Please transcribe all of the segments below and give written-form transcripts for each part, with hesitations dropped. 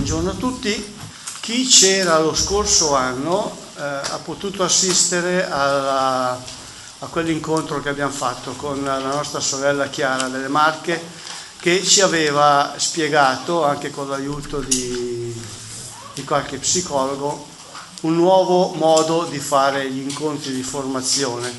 buongiorno a tutti. Chi c'era lo scorso anno ha potuto assistere a quell'incontro che abbiamo fatto con la nostra sorella Chiara delle Marche, che ci aveva spiegato, anche con l'aiuto di qualche psicologo, un nuovo modo di fare gli incontri di formazione.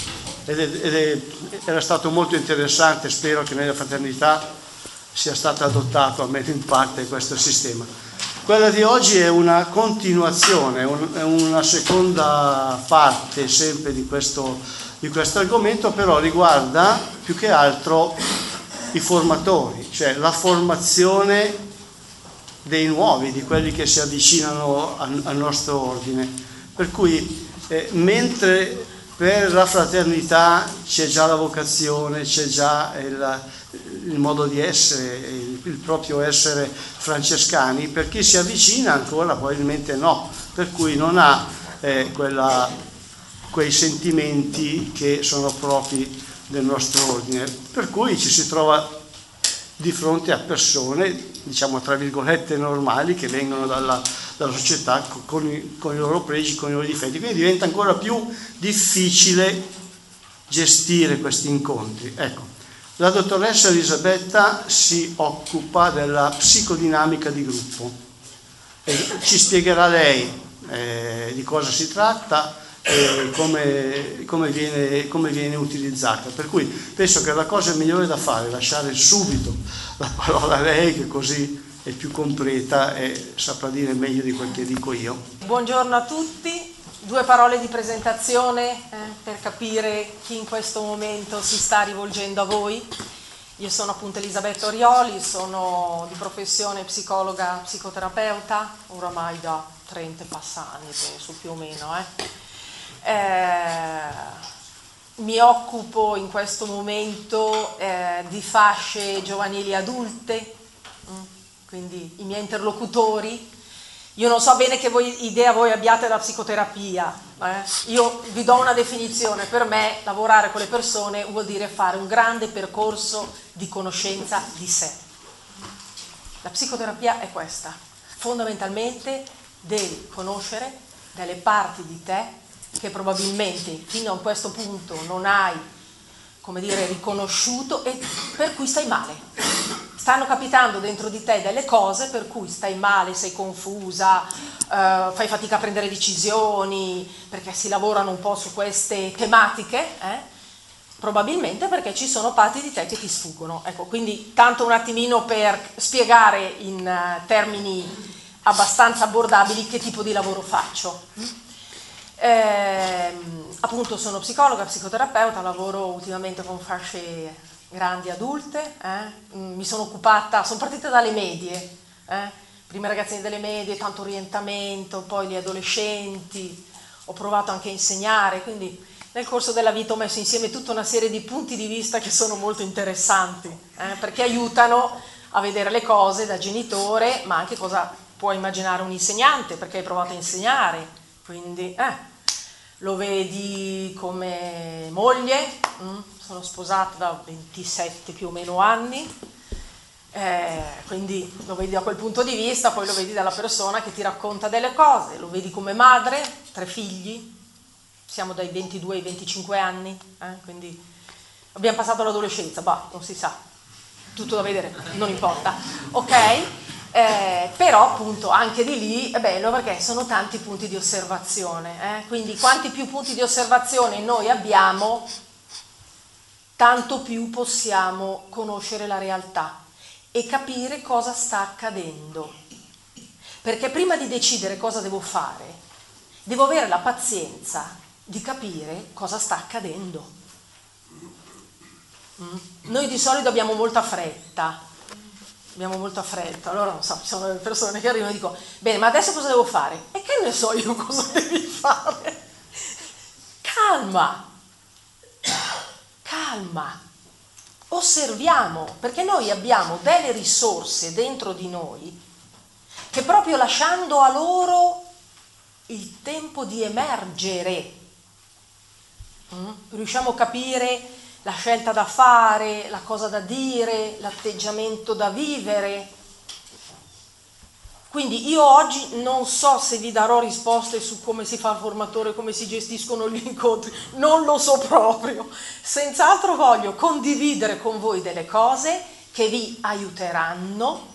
Era stato molto interessante. Spero che nella fraternità sia stato adottato almeno in parte questo sistema. Quella di oggi è una continuazione, è una seconda parte sempre di questo argomento, però riguarda più che altro i formatori, cioè la formazione dei nuovi, di quelli che si avvicinano al nostro ordine. Per cui mentre per la fraternità c'è già la vocazione, c'è già il modo di essere, il proprio essere francescani, per chi si avvicina ancora probabilmente no, per cui non ha quei sentimenti che sono propri del nostro ordine, per cui ci si trova di fronte a persone, diciamo tra virgolette normali, che vengono dalla società con i loro pregi, con i loro difetti, quindi diventa ancora più difficile gestire questi incontri. Ecco, la dottoressa Elisabetta si occupa della psicodinamica di gruppo e ci spiegherà lei di cosa si tratta e come viene utilizzata. Per cui penso che la cosa migliore da fare è lasciare subito la parola a lei, che così è più completa e saprà dire meglio di quel che dico io. Buongiorno a tutti. 2 parole di presentazione per capire chi in questo momento si sta rivolgendo a voi. Io sono appunto Elisabetta Orioli, sono di professione psicologa, psicoterapeuta, oramai da 30 anni, penso più o meno. Mi occupo in questo momento di fasce giovanili adulte, quindi i miei interlocutori. Io non so bene che idea voi abbiate della psicoterapia, io vi do una definizione. Per me lavorare con le persone vuol dire fare un grande percorso di conoscenza di sé. La psicoterapia è questa: fondamentalmente devi conoscere delle parti di te che probabilmente fino a questo punto non hai, come dire, riconosciuto e per cui stai male. Stanno capitando dentro di te delle cose per cui stai male, sei confusa, fai fatica a prendere decisioni, perché si lavorano un po' su queste tematiche, probabilmente perché ci sono parti di te che ti sfuggono. Ecco, quindi tanto un attimino per spiegare in termini abbastanza abbordabili che tipo di lavoro faccio. Appunto sono psicologa, psicoterapeuta, lavoro ultimamente con fasce grandi adulte, mi sono partita dalle medie, prima ragazzini delle medie, tanto orientamento, poi gli adolescenti, ho provato anche a insegnare, quindi nel corso della vita ho messo insieme tutta una serie di punti di vista che sono molto interessanti, perché aiutano a vedere le cose da genitore, ma anche cosa può immaginare un insegnante, perché hai provato a insegnare, quindi lo vedi come moglie, sono sposata da 27 più o meno anni, quindi lo vedi da quel punto di vista, poi lo vedi dalla persona che ti racconta delle cose, lo vedi come madre, 3 figli, siamo dai 22 ai 25 anni, quindi abbiamo passato l'adolescenza, non si sa, tutto da vedere, non importa, ok? Però appunto anche di lì è bello perché sono tanti punti di osservazione, quindi quanti più punti di osservazione noi abbiamo, tanto più possiamo conoscere la realtà e capire cosa sta accadendo, perché prima di decidere cosa devo fare devo avere la pazienza di capire cosa sta accadendo. Noi di solito abbiamo molta fretta, allora non so, ci sono delle persone che arrivano e dicono: bene, ma adesso cosa devo fare? E che ne so io cosa devi fare? Calma, osserviamo, perché noi abbiamo delle risorse dentro di noi che proprio lasciando a loro il tempo di emergere, riusciamo a capire la scelta da fare, la cosa da dire, l'atteggiamento da vivere. Quindi io oggi non so se vi darò risposte su come si fa il formatore, come si gestiscono gli incontri, non lo so proprio. Senz'altro voglio condividere con voi delle cose che vi aiuteranno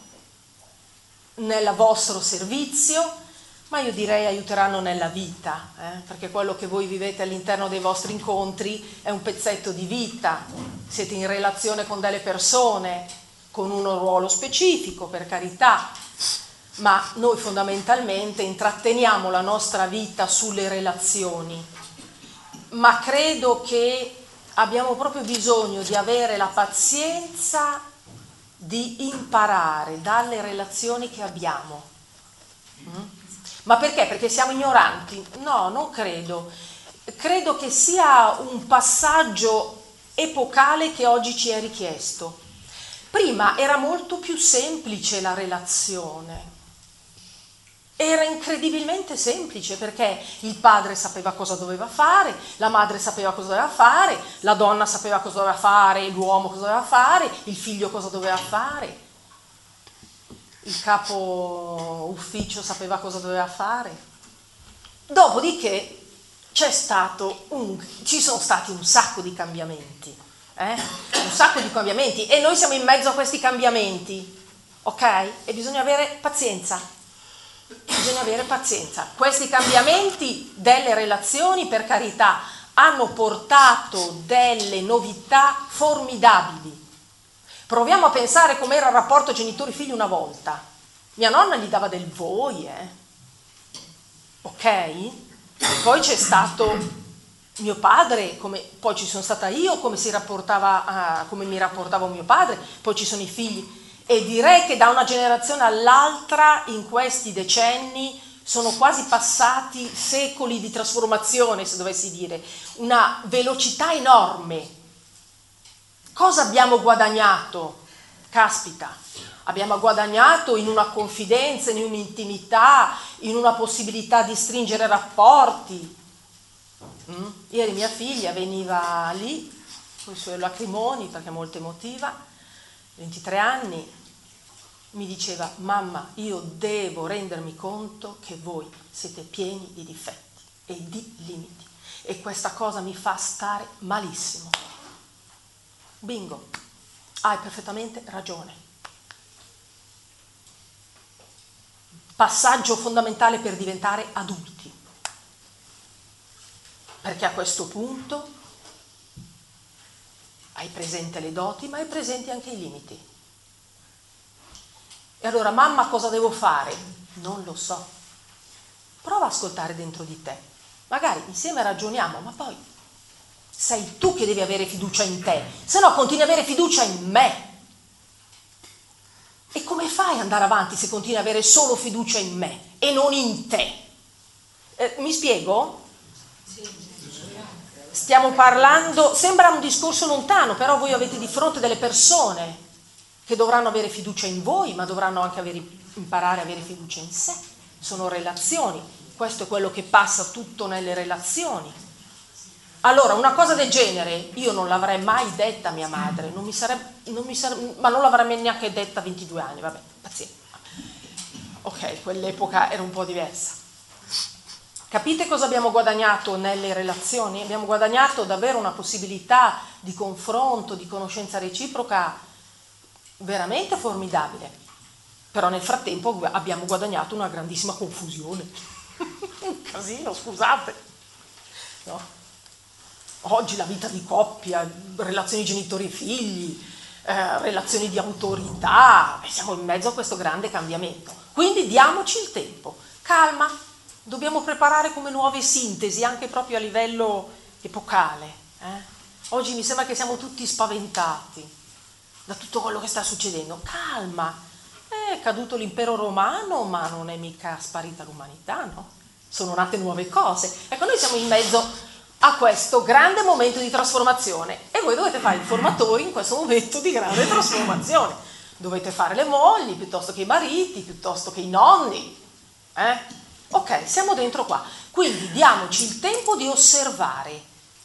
nel vostro servizio, ma io direi aiuteranno nella vita, perché quello che voi vivete all'interno dei vostri incontri è un pezzetto di vita, siete in relazione con delle persone, con un ruolo specifico, per carità, ma noi fondamentalmente intratteniamo la nostra vita sulle relazioni, ma credo che abbiamo proprio bisogno di avere la pazienza di imparare dalle relazioni che abbiamo. Ma perché? Perché siamo ignoranti? No, non credo. Credo che sia un passaggio epocale che oggi ci è richiesto. Prima era molto più semplice la relazione. Era incredibilmente semplice perché il padre sapeva cosa doveva fare, la madre sapeva cosa doveva fare, la donna sapeva cosa doveva fare, l'uomo cosa doveva fare, il figlio cosa doveva fare, il capo ufficio sapeva cosa doveva fare. Dopodiché ci sono stati un sacco di cambiamenti, un sacco di cambiamenti e noi siamo in mezzo a questi cambiamenti, ok? E bisogna avere pazienza. Bisogna avere pazienza. Questi cambiamenti delle relazioni, per carità, hanno portato delle novità formidabili. Proviamo a pensare com'era il rapporto genitori-figli una volta. Mia nonna gli dava del voi, ok? E poi c'è stato mio padre, poi ci sono stata io, come mi rapportavo mio padre, poi ci sono i figli. E direi che da una generazione all'altra, in questi decenni, sono quasi passati secoli di trasformazione, se dovessi dire, una velocità enorme. Cosa abbiamo guadagnato? Caspita, abbiamo guadagnato in una confidenza, in un'intimità, in una possibilità di stringere rapporti. Ieri mia figlia veniva lì, con i suoi lacrimoni, perché è molto emotiva, 23 anni, mi diceva: mamma, io devo rendermi conto che voi siete pieni di difetti e di limiti e questa cosa mi fa stare malissimo. Bingo, hai perfettamente ragione. Passaggio fondamentale per diventare adulti, perché a questo punto hai presente le doti ma hai presenti anche i limiti. E allora, mamma, cosa devo fare? Non lo so. Prova ad ascoltare dentro di te. Magari insieme ragioniamo, ma poi sei tu che devi avere fiducia in te, se no continui ad avere fiducia in me. E come fai ad andare avanti se continui ad avere solo fiducia in me e non in te? Mi spiego? Stiamo parlando, sembra un discorso lontano, però voi avete di fronte delle persone che dovranno avere fiducia in voi, ma dovranno anche imparare a avere fiducia in sé. Sono relazioni, questo è quello che passa tutto nelle relazioni. Allora, una cosa del genere io non l'avrei mai detta a mia madre, ma non l'avrei neanche detta a 22 anni, vabbè, pazienza. Ok, quell'epoca era un po' diversa. Capite cosa abbiamo guadagnato nelle relazioni? Abbiamo guadagnato davvero una possibilità di confronto, di conoscenza reciproca veramente formidabile, però nel frattempo abbiamo guadagnato una grandissima confusione, un casino, scusate, no? Oggi la vita di coppia, relazioni genitori-figli, relazioni di autorità, siamo in mezzo a questo grande cambiamento, quindi diamoci il tempo, calma, dobbiamo preparare come nuove sintesi anche proprio a livello epocale. Oggi mi sembra che siamo tutti spaventati da tutto quello che sta succedendo. Calma, è caduto l'impero romano, ma non è mica sparita l'umanità, no? Sono nate nuove cose. Ecco, noi siamo in mezzo a questo grande momento di trasformazione e voi dovete fare i formatori in questo momento di grande trasformazione. Dovete fare le mogli piuttosto che i mariti, piuttosto che i nonni. Ok, siamo dentro qua. Quindi diamoci il tempo di osservare,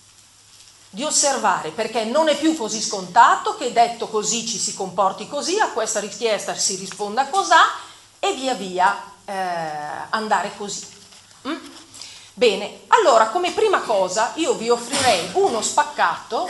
perché non è più così scontato che detto così ci si comporti così, a questa richiesta si risponda così e via via andare così. Bene, allora come prima cosa io vi offrirei uno spaccato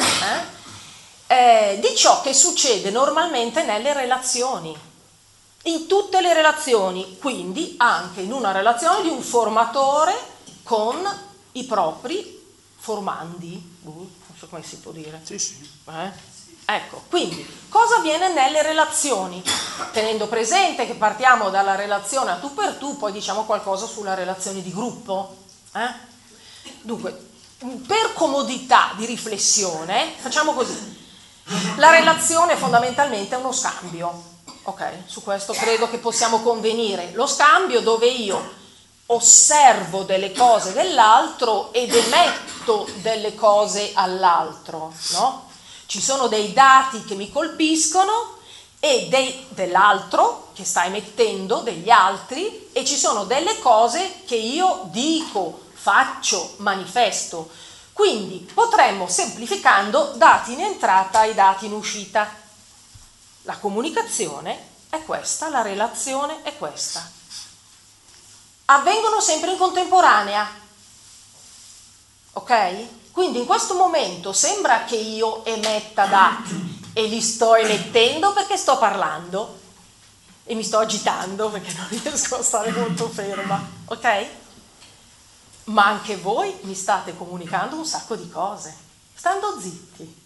di ciò che succede normalmente nelle relazioni, in tutte le relazioni, quindi anche in una relazione di un formatore con i propri formandi, non so come si può dire. Sì. Ecco, quindi cosa avviene nelle relazioni? Tenendo presente che partiamo dalla relazione a tu per tu, poi diciamo qualcosa sulla relazione di gruppo. Dunque, per comodità di riflessione, facciamo così. La relazione fondamentalmente è uno scambio, ok? Su questo credo che possiamo convenire. Lo scambio dove io osservo delle cose dell'altro ed emetto delle cose all'altro, no? Ci sono dei dati che mi colpiscono e dell'altro che sta emettendo, degli altri, e ci sono delle cose che io dico, faccio, manifesto. Quindi potremmo, semplificando, dati in entrata e dati in uscita. La comunicazione è questa, la relazione è questa. Avvengono sempre in contemporanea, ok? Quindi in questo momento sembra che io emetta dati e li sto emettendo perché sto parlando e mi sto agitando perché non riesco a stare molto ferma, ok? Ma anche voi mi state comunicando un sacco di cose, stando zitti,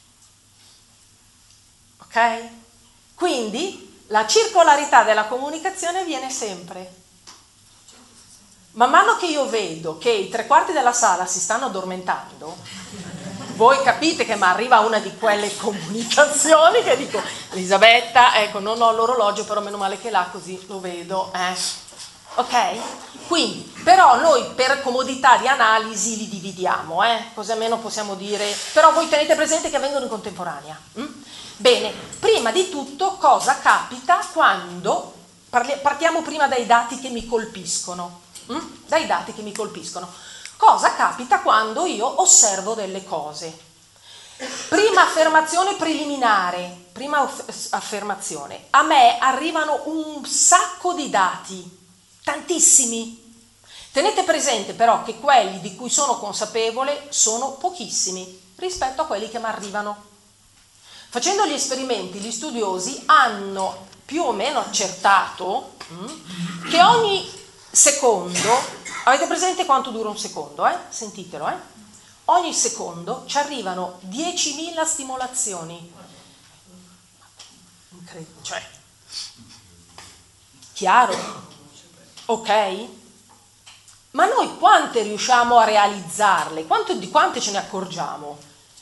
ok? Quindi la circolarità della comunicazione avviene sempre. Man mano che io vedo che i 3/4 della sala si stanno addormentando, voi capite che mi arriva una di quelle comunicazioni che dico: Elisabetta, ecco, non ho l'orologio, però meno male che là, così lo vedo, ok? Quindi, però noi per comodità di analisi li dividiamo, così almeno possiamo dire, però voi tenete presente che avvengono in contemporanea. Bene, prima di tutto cosa capita quando, partiamo prima dai dati che mi colpiscono. Dai dati che mi colpiscono. Cosa capita quando io osservo delle cose? Prima affermazione preliminare, prima affermazione. A me arrivano un sacco di dati, tantissimi. Tenete presente però che quelli di cui sono consapevole sono pochissimi rispetto a quelli che mi arrivano. Facendo gli esperimenti, gli studiosi hanno più o meno accertato che ogni secondo, avete presente quanto dura un secondo? Sentitelo, ogni secondo ci arrivano 10.000 stimolazioni. Incredibile, cioè, chiaro? Ok? Ma noi quante riusciamo a realizzarle? Di quante ce ne accorgiamo?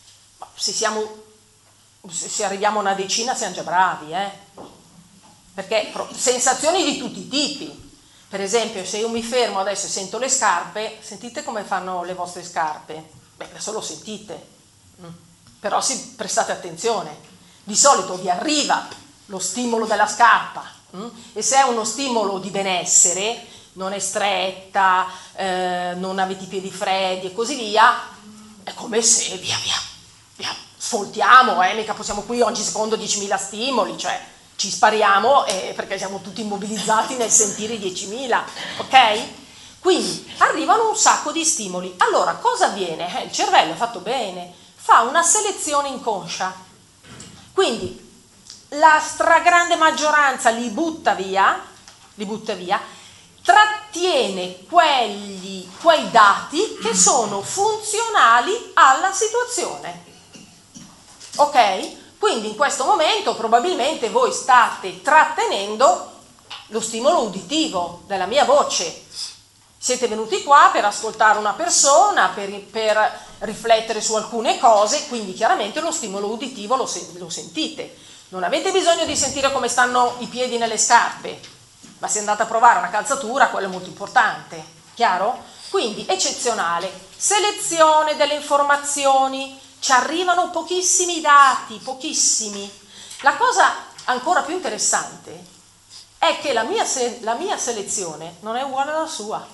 Se arriviamo a una decina siamo già bravi, perché sensazioni di tutti i tipi. Per esempio, se io mi fermo adesso e sento le scarpe, sentite come fanno le vostre scarpe? Beh, adesso lo sentite, però prestate attenzione. Di solito vi arriva lo stimolo della scarpa, e se è uno stimolo di benessere, non è stretta, non avete i piedi freddi e così via, è come se via sfoltiamo, mica possiamo qui ogni secondo 10.000 stimoli, cioè ci spariamo perché siamo tutti immobilizzati nel sentire 10.000, ok? Quindi arrivano un sacco di stimoli. Allora cosa avviene? Il cervello è fatto bene, fa una selezione inconscia. Quindi la stragrande maggioranza li butta via, trattiene quei dati che sono funzionali alla situazione. Ok? Quindi in questo momento probabilmente voi state trattenendo lo stimolo uditivo della mia voce. Siete venuti qua per ascoltare una persona, per riflettere su alcune cose, quindi chiaramente lo stimolo uditivo lo sentite. Non avete bisogno di sentire come stanno i piedi nelle scarpe, ma se andate a provare una calzatura, quello è molto importante, chiaro? Quindi eccezionale, selezione delle informazioni. Ci arrivano pochissimi dati, pochissimi. La cosa ancora più interessante è che la mia selezione non è uguale alla sua.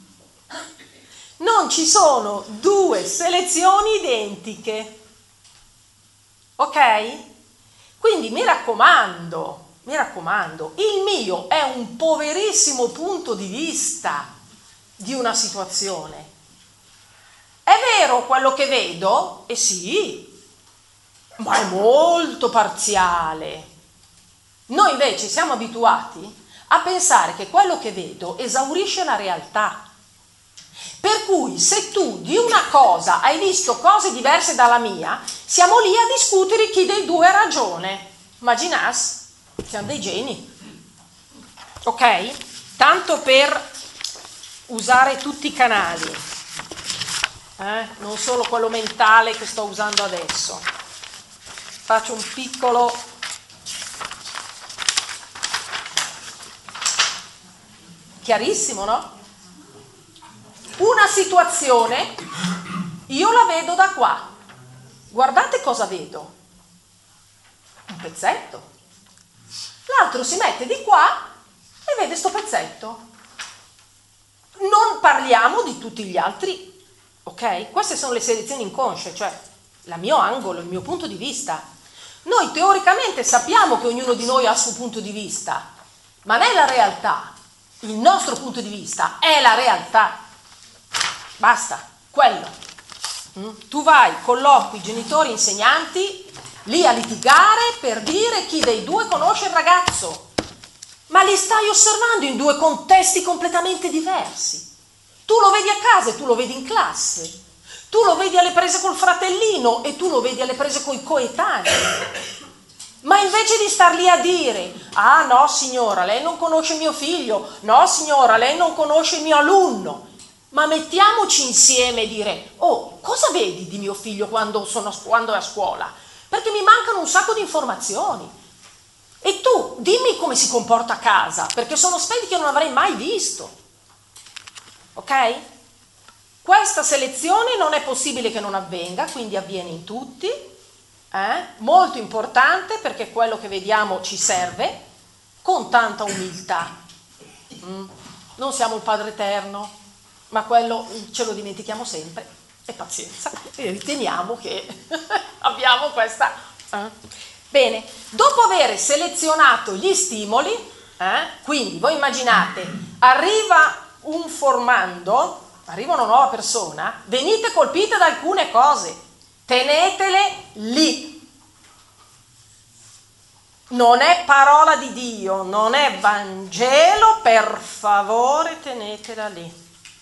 Non ci sono due selezioni identiche. Ok? Quindi mi raccomando, mi raccomando, il mio è un poverissimo punto di vista di una situazione. È vero quello che vedo? Sì, ma è molto parziale. Noi invece siamo abituati a pensare che quello che vedo esaurisce la realtà. Per cui se tu di una cosa hai visto cose diverse dalla mia, siamo lì a discutere chi dei due ha ragione. Immaginas? Siamo dei geni. Ok? Tanto per usare tutti i canali, non solo quello mentale che sto usando adesso. Faccio un piccolo chiarissimo, no? Una situazione io la vedo da qua, guardate cosa vedo, un pezzetto, l'altro si mette di qua e vede sto pezzetto. Non parliamo di tutti gli altri, ok? Queste sono le selezioni inconsce, cioè il mio angolo, il mio punto di vista. Noi teoricamente sappiamo che ognuno di noi ha il suo punto di vista, ma nella realtà il nostro punto di vista è la realtà. Basta, quello. Tu vai, colloqui, genitori, insegnanti, lì a litigare per dire chi dei due conosce il ragazzo. Ma li stai osservando in due contesti completamente diversi. Tu lo vedi a casa e tu lo vedi in classe. Tu lo vedi alle prese col fratellino e tu lo vedi alle prese coi coetanei. Ma invece di star lì a dire: ah no signora, lei non conosce mio figlio, no signora, lei non conosce il mio alunno, ma mettiamoci insieme e dire: oh, cosa vedi di mio figlio quando è a scuola? Perché mi mancano un sacco di informazioni. E tu dimmi come si comporta a casa, perché sono aspetti che non avrei mai visto. Ok? Questa selezione non è possibile che non avvenga, quindi avviene in tutti. Molto importante, perché quello che vediamo ci serve, con tanta umiltà. Non siamo il Padre Eterno, ma quello ce lo dimentichiamo sempre, e pazienza, e riteniamo che abbiamo questa. Bene, dopo aver selezionato gli stimoli, quindi voi immaginate, arriva un formando, arriva una nuova persona, venite colpite da alcune cose, tenetele lì. Non è parola di Dio, non è Vangelo, per favore tenetela lì.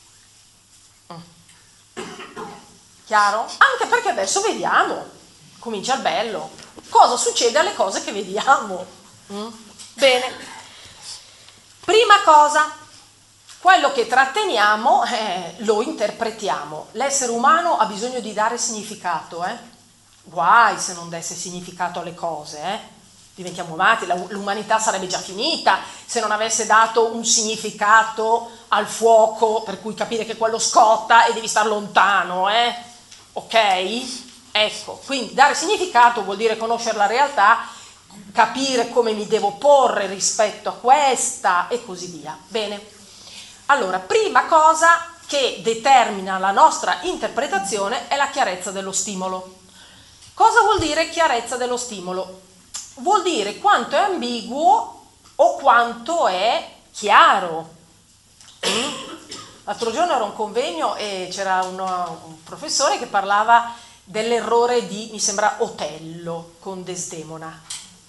Chiaro? Anche perché adesso vediamo, comincia il bello, cosa succede alle cose che vediamo. Bene, prima cosa, quello che tratteniamo lo interpretiamo. L'essere umano ha bisogno di dare significato, guai se non desse significato alle cose, diventiamo matti, l'umanità sarebbe già finita se non avesse dato un significato al fuoco, per cui capire che quello scotta e devi star lontano, ok? Ecco, quindi dare significato vuol dire conoscere la realtà, capire come mi devo porre rispetto a questa e così via. Bene, allora, prima cosa che determina la nostra interpretazione è la chiarezza dello stimolo. Cosa vuol dire chiarezza dello stimolo? Vuol dire quanto è ambiguo o quanto è chiaro. L'altro giorno ero a un convegno e c'era un professore che parlava dell'errore di, mi sembra, Otello con Desdemona.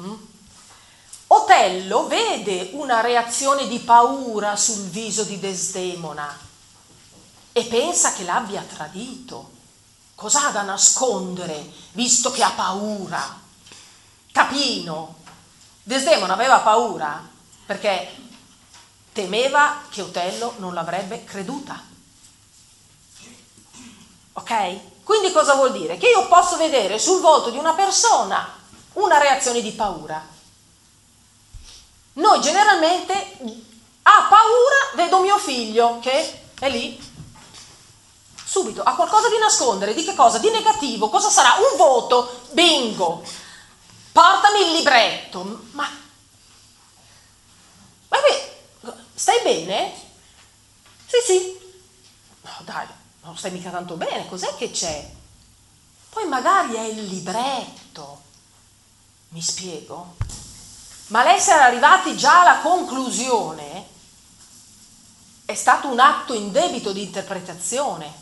Otello vede una reazione di paura sul viso di Desdemona e pensa che l'abbia tradito. Cos'ha da nascondere, visto che ha paura? Capino. Desdemona aveva paura perché temeva che Otello non l'avrebbe creduta. Ok? Quindi cosa vuol dire? Che io posso vedere sul volto di una persona una reazione di paura. Noi generalmente ha paura, vedo mio figlio che è lì, subito, ha qualcosa di nascondere, di che cosa? Di negativo, cosa sarà? Un voto, bingo, portami il libretto, ma stai bene? Sì, no dai, non stai mica tanto bene, cos'è che c'è? Poi magari è il libretto, mi spiego? ma l'essere arrivati già alla conclusione è stato un atto indebito di interpretazione.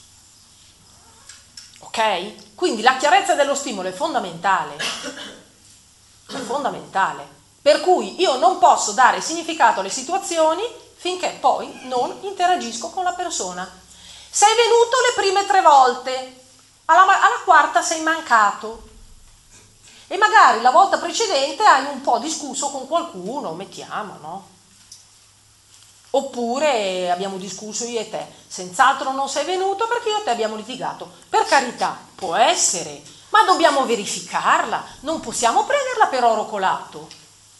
Ok? Quindi la chiarezza dello stimolo è fondamentale. È fondamentale. Per cui io non posso dare significato alle situazioni finché poi non interagisco con la persona. Sei venuto le prime 3 volte, alla quarta sei mancato. E magari la volta precedente hai un po' discusso con qualcuno, mettiamo, no? Oppure abbiamo discusso io e te, senz'altro non sei venuto perché io e te abbiamo litigato. Per carità, può essere, ma dobbiamo verificarla, non possiamo prenderla per oro colato.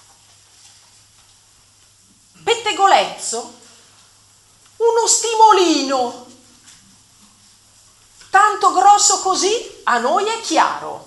Pettegolezzo, uno stimolino, tanto grosso così, a noi è chiaro.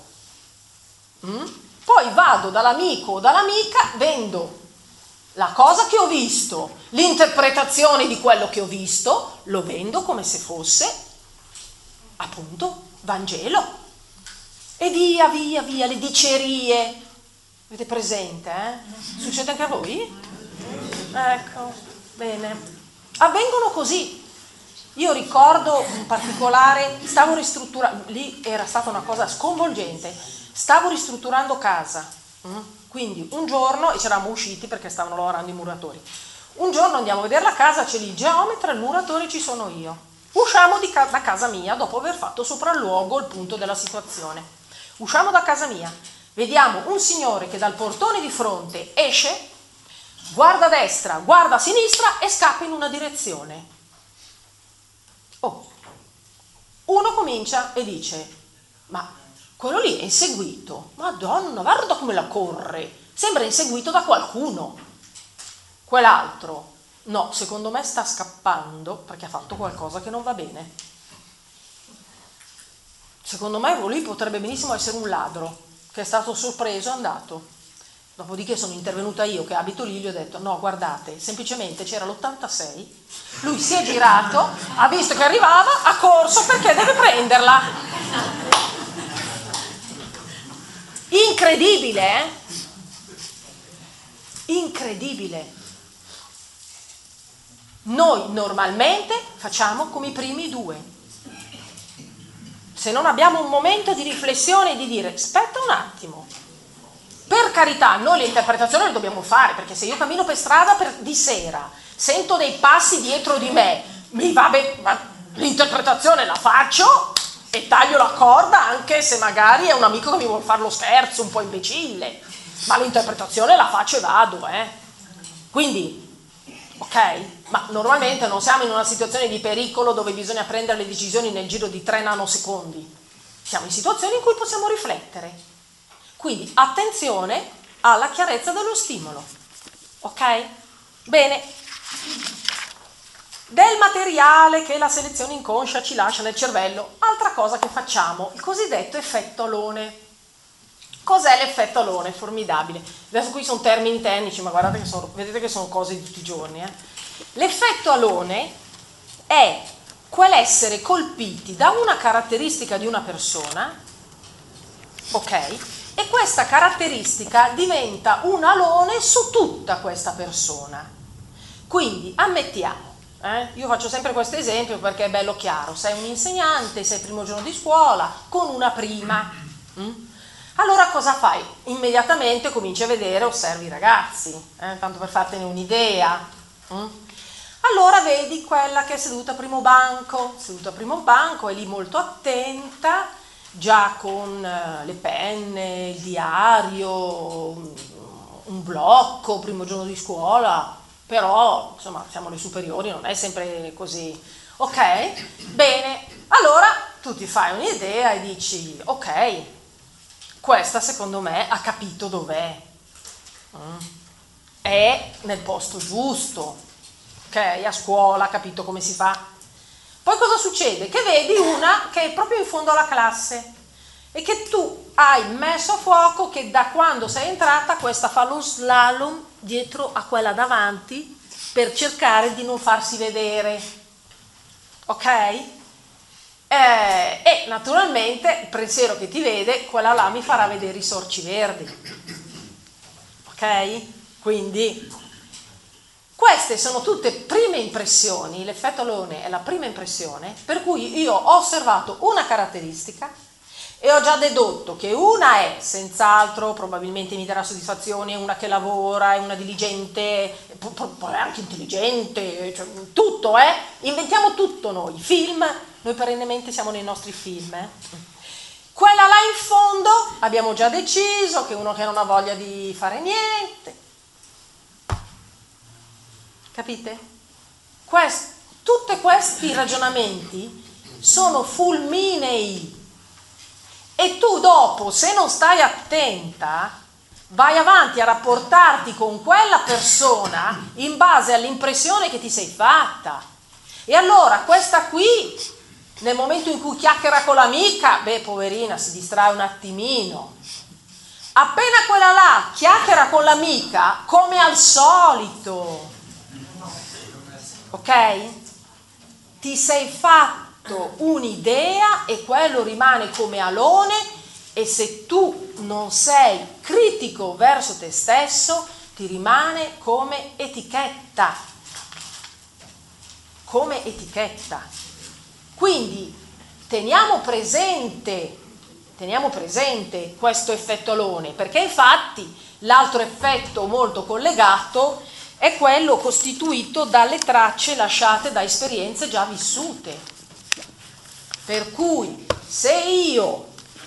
Poi vado dall'amico o dall'amica, vendo la cosa che ho visto, l'interpretazione di quello che ho visto, lo vendo come se fosse, appunto, Vangelo. E via, via, via, le dicerie. Avete presente, eh? Succede anche a voi? Ecco, bene. Avvengono così. Io ricordo in particolare, stavo ristrutturando, lì era stata una cosa sconvolgente, stavo ristrutturando casa, quindi un giorno, e ci eravamo usciti perché stavano lavorando i muratori, un giorno andiamo a vedere la casa, c'è lì il geometra, il muratore, ci sono io. Usciamo da casa mia dopo aver fatto sopralluogo il punto della situazione. Usciamo da casa mia, vediamo un signore che dal portone di fronte esce, guarda a destra, guarda a sinistra e scappa in una direzione. Uno comincia e dice: ma quello lì è inseguito, Madonna, guarda come la corre, sembra inseguito da qualcuno. Quell'altro: no, secondo me sta scappando perché ha fatto qualcosa che non va bene. Secondo me lui potrebbe benissimo essere un ladro che è stato sorpreso e andato. Dopodiché sono intervenuta io che abito lì, gli ho detto: no, guardate, semplicemente c'era l'86, lui si è girato, ha visto che arrivava, ha corso perché deve prenderla. Incredibile, eh? Incredibile. Noi normalmente facciamo come i primi 2. Se non abbiamo un momento di riflessione e di dire: aspetta un attimo, per carità, noi le interpretazioni le dobbiamo fare, perché se io cammino per strada di sera, sento dei passi dietro di me, mi va bene, l'interpretazione la faccio e taglio la corda, anche se magari è un amico che mi vuole fare lo scherzo un po' imbecille, ma l'interpretazione la faccio e vado, Quindi, ok, ma normalmente non siamo in una situazione di pericolo dove bisogna prendere le decisioni nel giro di 3 nanosecondi, siamo in situazioni in cui possiamo riflettere. Quindi attenzione alla chiarezza dello stimolo, ok? Bene. Del materiale che la selezione inconscia ci lascia nel cervello, altra cosa che facciamo, il cosiddetto effetto alone. Cos'è l'effetto alone? Formidabile. Adesso qui sono termini tecnici, ma guardate che vedete che sono cose di tutti i giorni. L'effetto alone è quell'essere colpiti da una caratteristica di una persona, ok? E questa caratteristica diventa un alone su tutta questa persona. Quindi ammettiamo, io faccio sempre questo esempio perché è bello chiaro: sei un insegnante, sei il primo giorno di scuola con una prima, allora cosa fai? Immediatamente cominci a vedere, osservi i ragazzi, tanto per fartene un'idea. Allora vedi quella che è seduta a primo banco, è lì molto attenta, già con le penne, il diario, un blocco, primo giorno di scuola, però insomma siamo alle superiori, non è sempre così. Ok? Bene, allora tu ti fai un'idea e dici: ok, questa secondo me ha capito dov'è, è nel posto giusto, ok? A scuola ha capito come si fa. Poi cosa succede? Che vedi una che è proprio in fondo alla classe e che tu hai messo a fuoco che da quando sei entrata questa fa lo slalom dietro a quella davanti per cercare di non farsi vedere, ok? E naturalmente il pensiero che ti vede, quella là mi farà vedere i sorci verdi, ok? ok? Quindi queste sono tutte prime impressioni, l'effetto alone è la prima impressione, per cui io ho osservato una caratteristica e ho già dedotto che una è senz'altro, probabilmente mi darà soddisfazione, una che lavora, è una diligente, poi è anche intelligente, cioè, tutto, inventiamo tutto noi, film, noi perennemente siamo nei nostri film. Quella là in fondo abbiamo già deciso che uno che non ha voglia di fare niente. Capite? Tutti questi ragionamenti sono fulminei e tu dopo, se non stai attenta, vai avanti a rapportarti con quella persona in base all'impressione che ti sei fatta. E allora questa qui, nel momento in cui chiacchiera con l'amica, poverina, si distrae un attimino. Appena quella là chiacchiera con l'amica, come al solito, ok? Ti sei fatto un'idea e quello rimane come alone, e se tu non sei critico verso te stesso ti rimane come etichetta. Come etichetta. Quindi teniamo presente questo effetto alone, perché infatti l'altro effetto molto collegato è quello costituito dalle tracce lasciate da esperienze già vissute. Per cui se io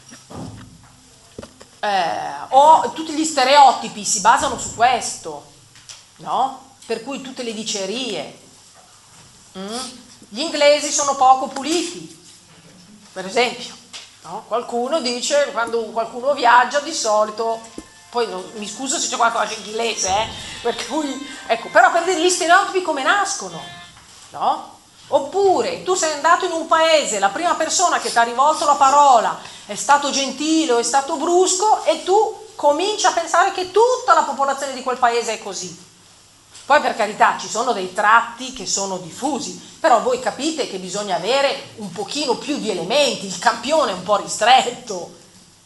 ho tutti gli stereotipi si basano su questo, no? Per cui tutte le dicerie. Gli inglesi sono poco puliti, per esempio, no? Qualcuno dice, quando qualcuno viaggia di solito, poi mi scuso se c'è qualcosa in inglese, per cui, ecco, però per dire gli stereotipi come nascono, no? Oppure tu sei andato in un paese, la prima persona che ti ha rivolto la parola è stato gentile o è stato brusco e tu cominci a pensare che tutta la popolazione di quel paese è così. Poi per carità ci sono dei tratti che sono diffusi, però voi capite che bisogna avere un pochino più di elementi, il campione è un po' ristretto,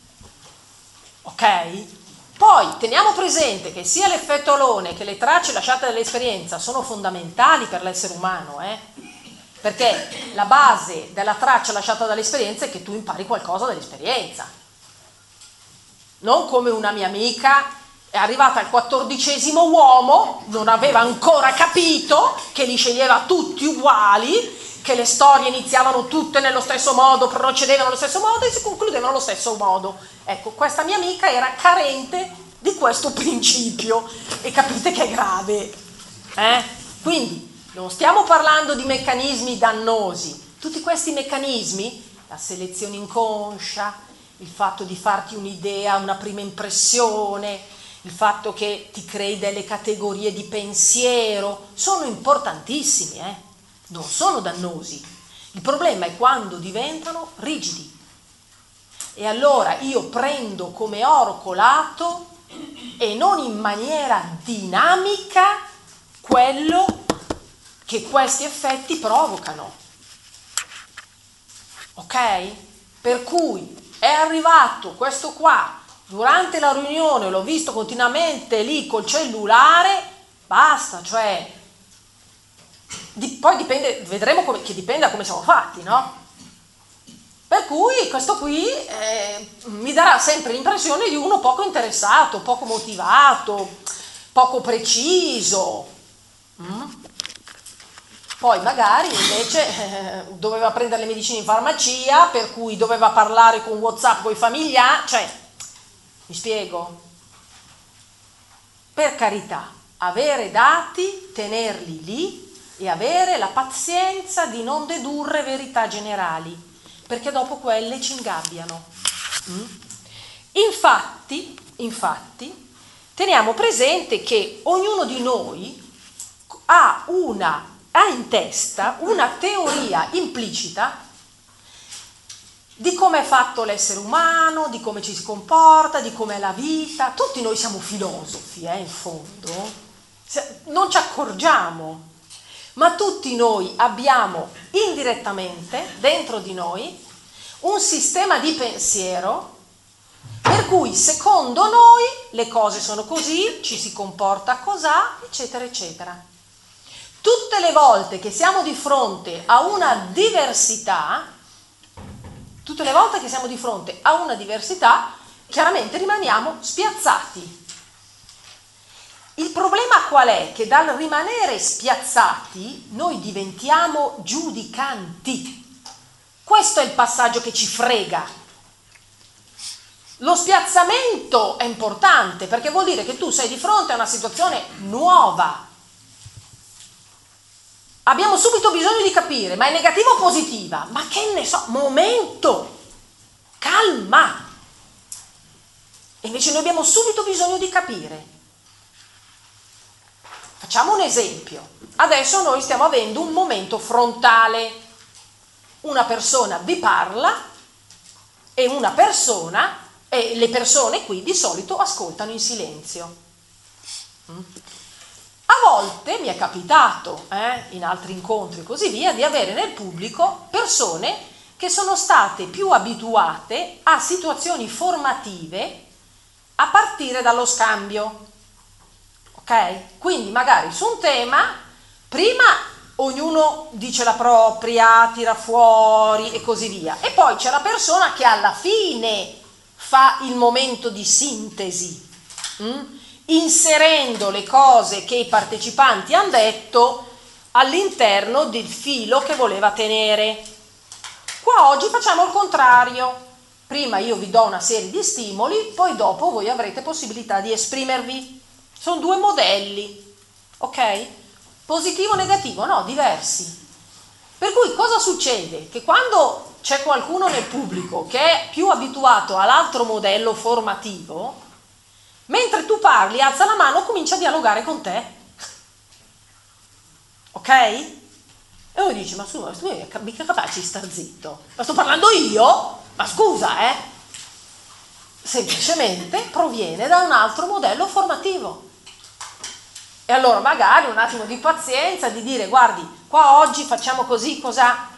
ok? Poi teniamo presente che sia l'effetto alone che le tracce lasciate dall'esperienza sono fondamentali per l'essere umano, perché la base della traccia lasciata dall'esperienza è che tu impari qualcosa dall'esperienza. Non come una mia amica è arrivata al 14° uomo, non aveva ancora capito che li sceglieva tutti uguali, che le storie iniziavano tutte nello stesso modo, procedevano allo stesso modo e si concludevano allo stesso modo. Ecco, questa mia amica era carente di questo principio e capite che è grave. Quindi non stiamo parlando di meccanismi dannosi, tutti questi meccanismi, la selezione inconscia, il fatto di farti un'idea, una prima impressione, il fatto che ti crei delle categorie di pensiero, sono importantissimi, non sono dannosi. Il problema è quando diventano rigidi. E allora io prendo come oro colato e non in maniera dinamica quello che questi effetti provocano. Ok? Per cui è arrivato questo qua durante la riunione, l'ho visto continuamente lì col cellulare, basta, cioè poi dipende, vedremo che dipende da come siamo fatti, no? Per cui questo qui mi darà sempre l'impressione di uno poco interessato, poco motivato, poco preciso. Poi magari invece doveva prendere le medicine in farmacia, per cui doveva parlare con WhatsApp con i familiari, cioè, mi spiego? Per carità, avere dati, tenerli lì e avere la pazienza di non dedurre verità generali, perché dopo quelle ci ingabbiano. Infatti, teniamo presente che ognuno di noi ha in testa una teoria implicita di come è fatto l'essere umano, di come ci si comporta, di com'è la vita. Tutti noi siamo filosofi, in fondo, non ci accorgiamo, ma tutti noi abbiamo indirettamente dentro di noi un sistema di pensiero Per cui secondo noi le cose sono così, ci si comporta così, eccetera, eccetera. Tutte le volte che siamo di fronte a una diversità, chiaramente rimaniamo spiazzati. Il problema qual è? Che dal rimanere spiazzati noi diventiamo giudicanti. Questo è il passaggio che ci frega. Lo spiazzamento è importante perché vuol dire che tu sei di fronte a una situazione nuova. Abbiamo subito bisogno di capire, ma è negativa o positiva? Ma che ne so, momento, calma. E invece noi abbiamo subito bisogno di capire. Facciamo un esempio. Adesso noi stiamo avendo un momento frontale. Una persona vi parla e le persone qui di solito ascoltano in silenzio. A volte mi è capitato, in altri incontri e così via, di avere nel pubblico persone che sono state più abituate a situazioni formative a partire dallo scambio. Ok? Quindi magari su un tema, prima ognuno dice la propria, tira fuori e così via. E poi c'è la persona che alla fine fa il momento di sintesi, inserendo le cose che i partecipanti hanno detto all'interno del filo che voleva tenere. Qua oggi facciamo il contrario. Prima io vi do una serie di stimoli, poi dopo voi avrete possibilità di esprimervi. Sono due modelli, ok? Positivo o negativo? No, diversi. Per cui cosa succede? Che quando c'è qualcuno nel pubblico che è più abituato all'altro modello formativo, mentre tu parli, alza la mano e comincia a dialogare con te. Ok? E lui dice, ma tu mica capace di star zitto. Ma sto parlando io? Ma scusa, semplicemente proviene da un altro modello formativo. E allora magari un attimo di pazienza, di dire, guardi, qua oggi facciamo così, cos'ha?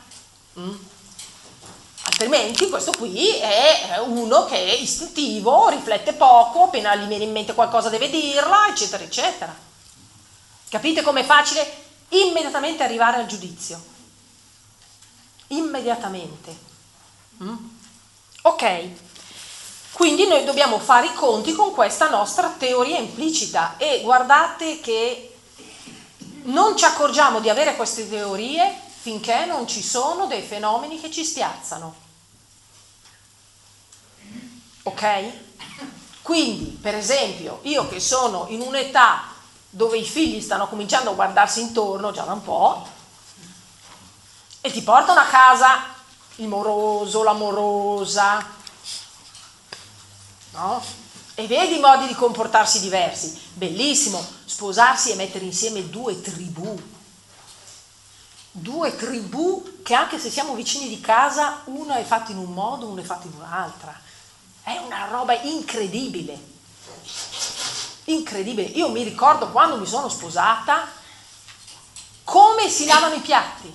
Altrimenti questo qui è uno che è istintivo, riflette poco, appena gli viene in mente qualcosa deve dirla, eccetera, eccetera. Capite com'è facile immediatamente arrivare al giudizio? Immediatamente. Ok. Quindi noi dobbiamo fare i conti con questa nostra teoria implicita e guardate che non ci accorgiamo di avere queste teorie finché non ci sono dei fenomeni che ci spiazzano. Ok? Quindi, per esempio, io che sono in un'età dove i figli stanno cominciando a guardarsi intorno già da un po' e ti portano a casa il moroso, l'amorosa, no? E vedi i modi di comportarsi diversi. Bellissimo sposarsi e mettere insieme due tribù che anche se siamo vicini di casa, uno è fatto in un modo, uno è fatto in un'altra. È una roba incredibile. Io mi ricordo quando mi sono sposata come si lavano i piatti.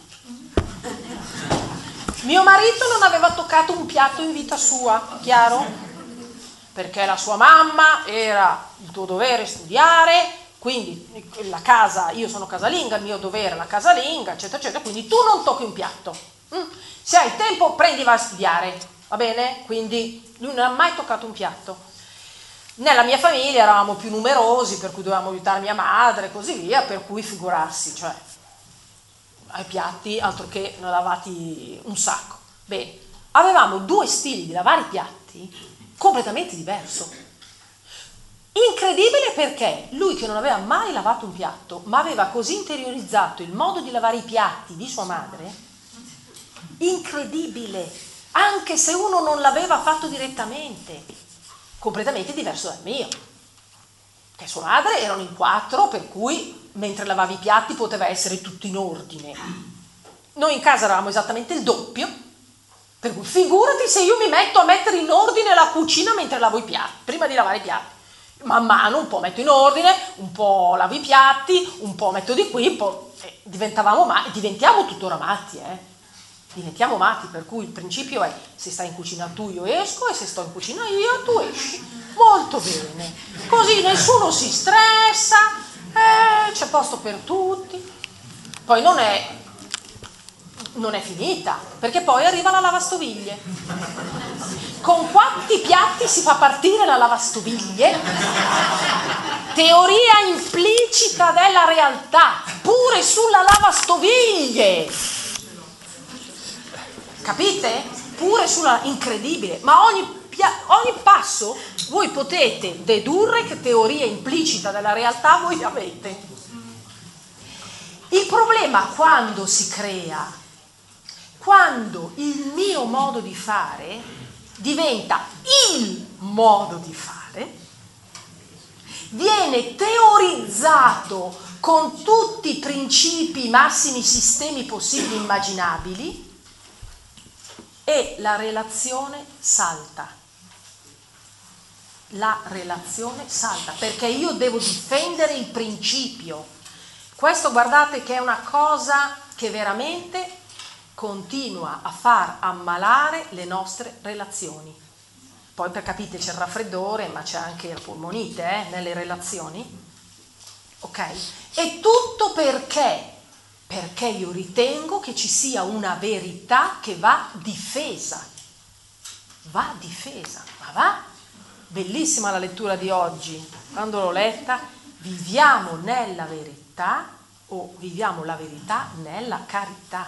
Mio marito non aveva toccato un piatto in vita sua, chiaro? Perché la sua mamma era il tuo dovere studiare, quindi la casa, io sono casalinga, il mio dovere è la casalinga, eccetera, eccetera, quindi tu non tocchi un piatto. Se hai tempo prendi e vai a studiare, va bene? Quindi lui non ha mai toccato un piatto. Nella mia famiglia eravamo più numerosi, per cui dovevamo aiutare mia madre e così via, per cui figurarsi, cioè ai piatti altro che ne lavati un sacco. Bene, avevamo due stili di lavare i piatti completamente diverso. Incredibile perché lui che non aveva mai lavato un piatto, ma aveva così interiorizzato il modo di lavare i piatti di sua madre, incredibile, anche se uno non l'aveva fatto direttamente, completamente diverso dal mio. Che sua madre erano in 4, per cui mentre lavavi i piatti poteva essere tutto in ordine. Noi in casa eravamo esattamente il doppio, per cui figurati se io mi metto a mettere in ordine la cucina mentre lavo i piatti, prima di lavare i piatti. Man mano un po' metto in ordine, un po' lavo i piatti, un po' metto di qui, un po'... diventiamo tuttora matti, Diventiamo matti, per cui il principio è: se stai in cucina tu io esco, e se sto in cucina io tu esci. Molto bene, così nessuno si stressa, c'è posto per tutti. Poi non è finita, perché poi arriva la lavastoviglie. Con quanti piatti si fa partire la lavastoviglie? Teoria implicita della realtà, pure sulla lavastoviglie. Capite? Pure sulla... incredibile. Ma ogni passo voi potete dedurre che teoria implicita della realtà voi avete. Il problema quando si crea, quando il mio modo di fare diventa il modo di fare, viene teorizzato con tutti i principi, massimi sistemi possibili e immaginabili, e la relazione salta. La relazione salta, perché io devo difendere il principio. Questo, guardate, che è una cosa che veramente continua a far ammalare le nostre relazioni. Poi, per capite, c'è il raffreddore, ma c'è anche la polmonite nelle relazioni. Ok? E tutto perché? Perché io ritengo che ci sia una verità che va difesa. Va difesa, ma va? Bellissima la lettura di oggi. Quando l'ho letta, viviamo nella verità o viviamo la verità nella carità.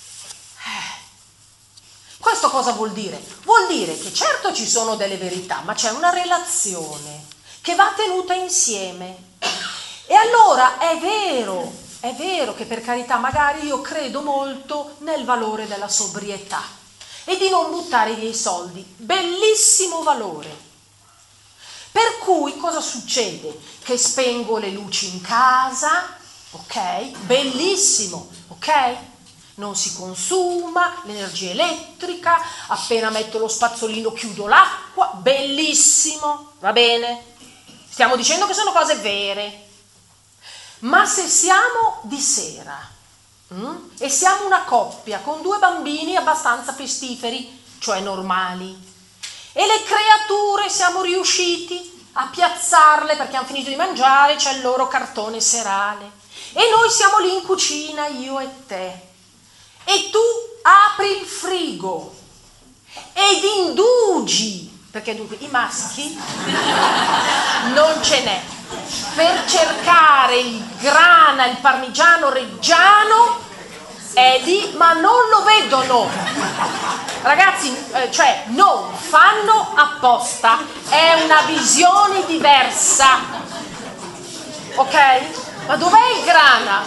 Questo cosa vuol dire? Vuol dire che certo ci sono delle verità, ma c'è una relazione che va tenuta insieme. E allora è vero che, per carità, magari io credo molto nel valore della sobrietà e di non buttare via i soldi. Bellissimo valore. Per cui cosa succede? Che spengo le luci in casa, ok? Bellissimo, ok? Non si consuma l'energia elettrica, appena metto lo spazzolino chiudo l'acqua, bellissimo, va bene? Stiamo dicendo che sono cose vere. Ma se siamo di sera e siamo una coppia con 2 bambini abbastanza pestiferi, cioè normali, e le creature siamo riusciti a piazzarle perché hanno finito di mangiare, c'è il loro cartone serale, e noi siamo lì in cucina, io e te, e tu apri il frigo ed indugi, perché dunque i maschi non ce n'è, per cercare il grana, il parmigiano reggiano è lì, ma non lo vedono. Ragazzi, cioè non fanno apposta, è una visione diversa, ok? Ma dov'è il grana?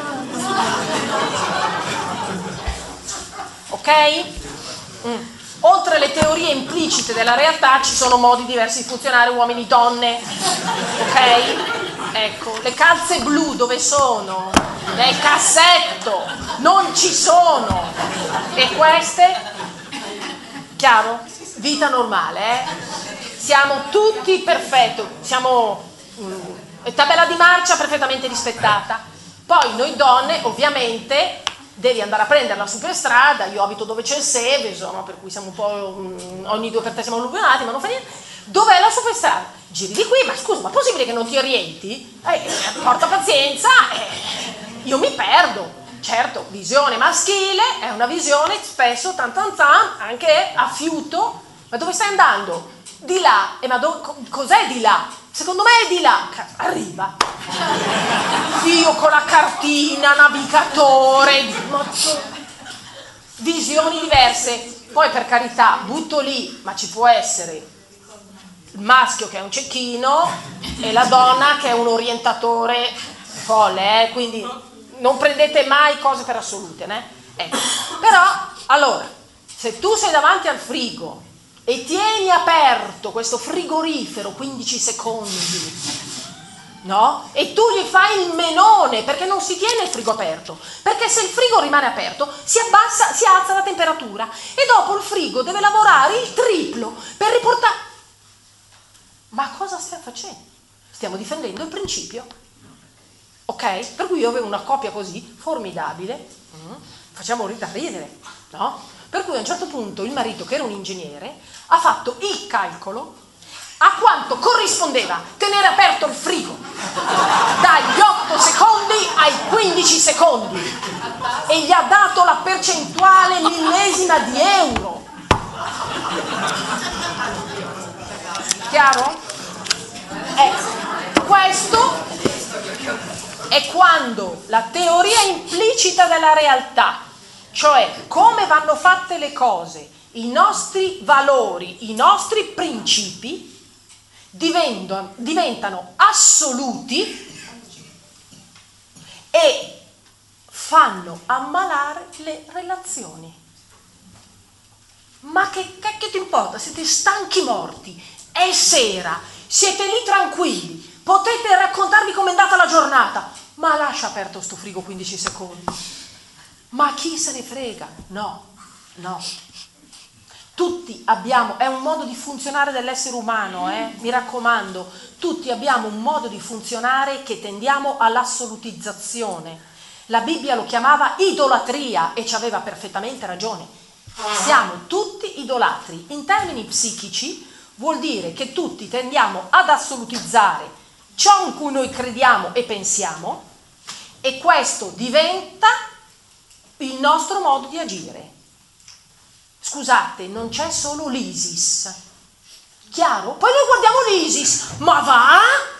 Ok? Oltre alle teorie implicite della realtà ci sono modi diversi di funzionare, uomini e donne, ok? Ecco, le calze blu dove sono? Nel cassetto, non ci sono. E queste? Chiaro? Vita normale, Siamo tutti perfetti, siamo tabella di marcia perfettamente rispettata. Poi noi donne, ovviamente, devi andare a prenderla su per strada, io abito dove c'è il Seveso, no? Per cui siamo un po', ogni 2 per 3 siamo alluvionati, ma non fa niente. Dov'è la superstrada? Giri di qui, ma scusa, ma è possibile che non ti orienti? Porta pazienza, io mi perdo. Certo, visione maschile è una visione spesso anche a fiuto. Ma dove stai andando? Di là. Ma cos'è di là? Secondo me è di là. Arriva. Io con la cartina, navigatore, visioni diverse. Poi, per carità, butto lì, ma ci può essere il maschio che è un cecchino e la donna che è un orientatore folle, quindi non prendete mai cose per assolute, né? Però, allora, se tu sei davanti al frigo e tieni aperto questo frigorifero 15 secondi, no? E tu gli fai il menone, perché non si tiene il frigo aperto, perché se il frigo rimane aperto si alza la temperatura e dopo il frigo deve lavorare il triplo per riportare. Ma cosa stiamo facendo? Stiamo difendendo il principio, ok? Per cui io avevo una coppia così formidabile, Facciamo ridere, no? Per cui a un certo punto il marito, che era un ingegnere, ha fatto il calcolo a quanto corrispondeva tenere aperto il frigo dagli 8 secondi ai 15 secondi e gli ha dato la percentuale millesima di euro. Chiaro? Questo è quando la teoria implicita della realtà, cioè come vanno fatte le cose, i nostri valori, i nostri principi, diventano assoluti e fanno ammalare le relazioni. Ma che cacchio ti importa? Siete stanchi morti, è sera, siete lì tranquilli, potete raccontarmi com'è andata la giornata, ma lascia aperto sto frigo 15 secondi. Ma chi se ne frega? No. Tutti abbiamo, è un modo di funzionare dell'essere umano, mi raccomando, tutti abbiamo un modo di funzionare che tendiamo all'assolutizzazione. La Bibbia lo chiamava idolatria e ci aveva perfettamente ragione. Siamo tutti idolatri. In termini psichici vuol dire che tutti tendiamo ad assolutizzare ciò in cui noi crediamo e pensiamo e questo diventa il nostro modo di agire. Scusate, non c'è solo l'ISIS, chiaro? Poi noi guardiamo l'ISIS, ma va?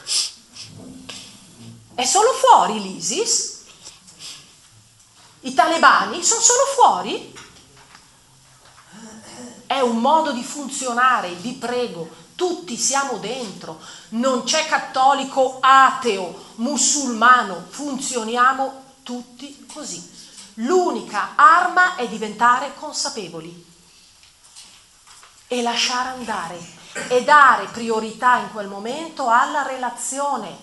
È solo fuori l'ISIS? I talebani sono solo fuori? È un modo di funzionare, vi prego, tutti siamo dentro, non c'è cattolico, ateo, musulmano, funzioniamo tutti così. L'unica arma è diventare consapevoli e lasciare andare e dare priorità in quel momento alla relazione.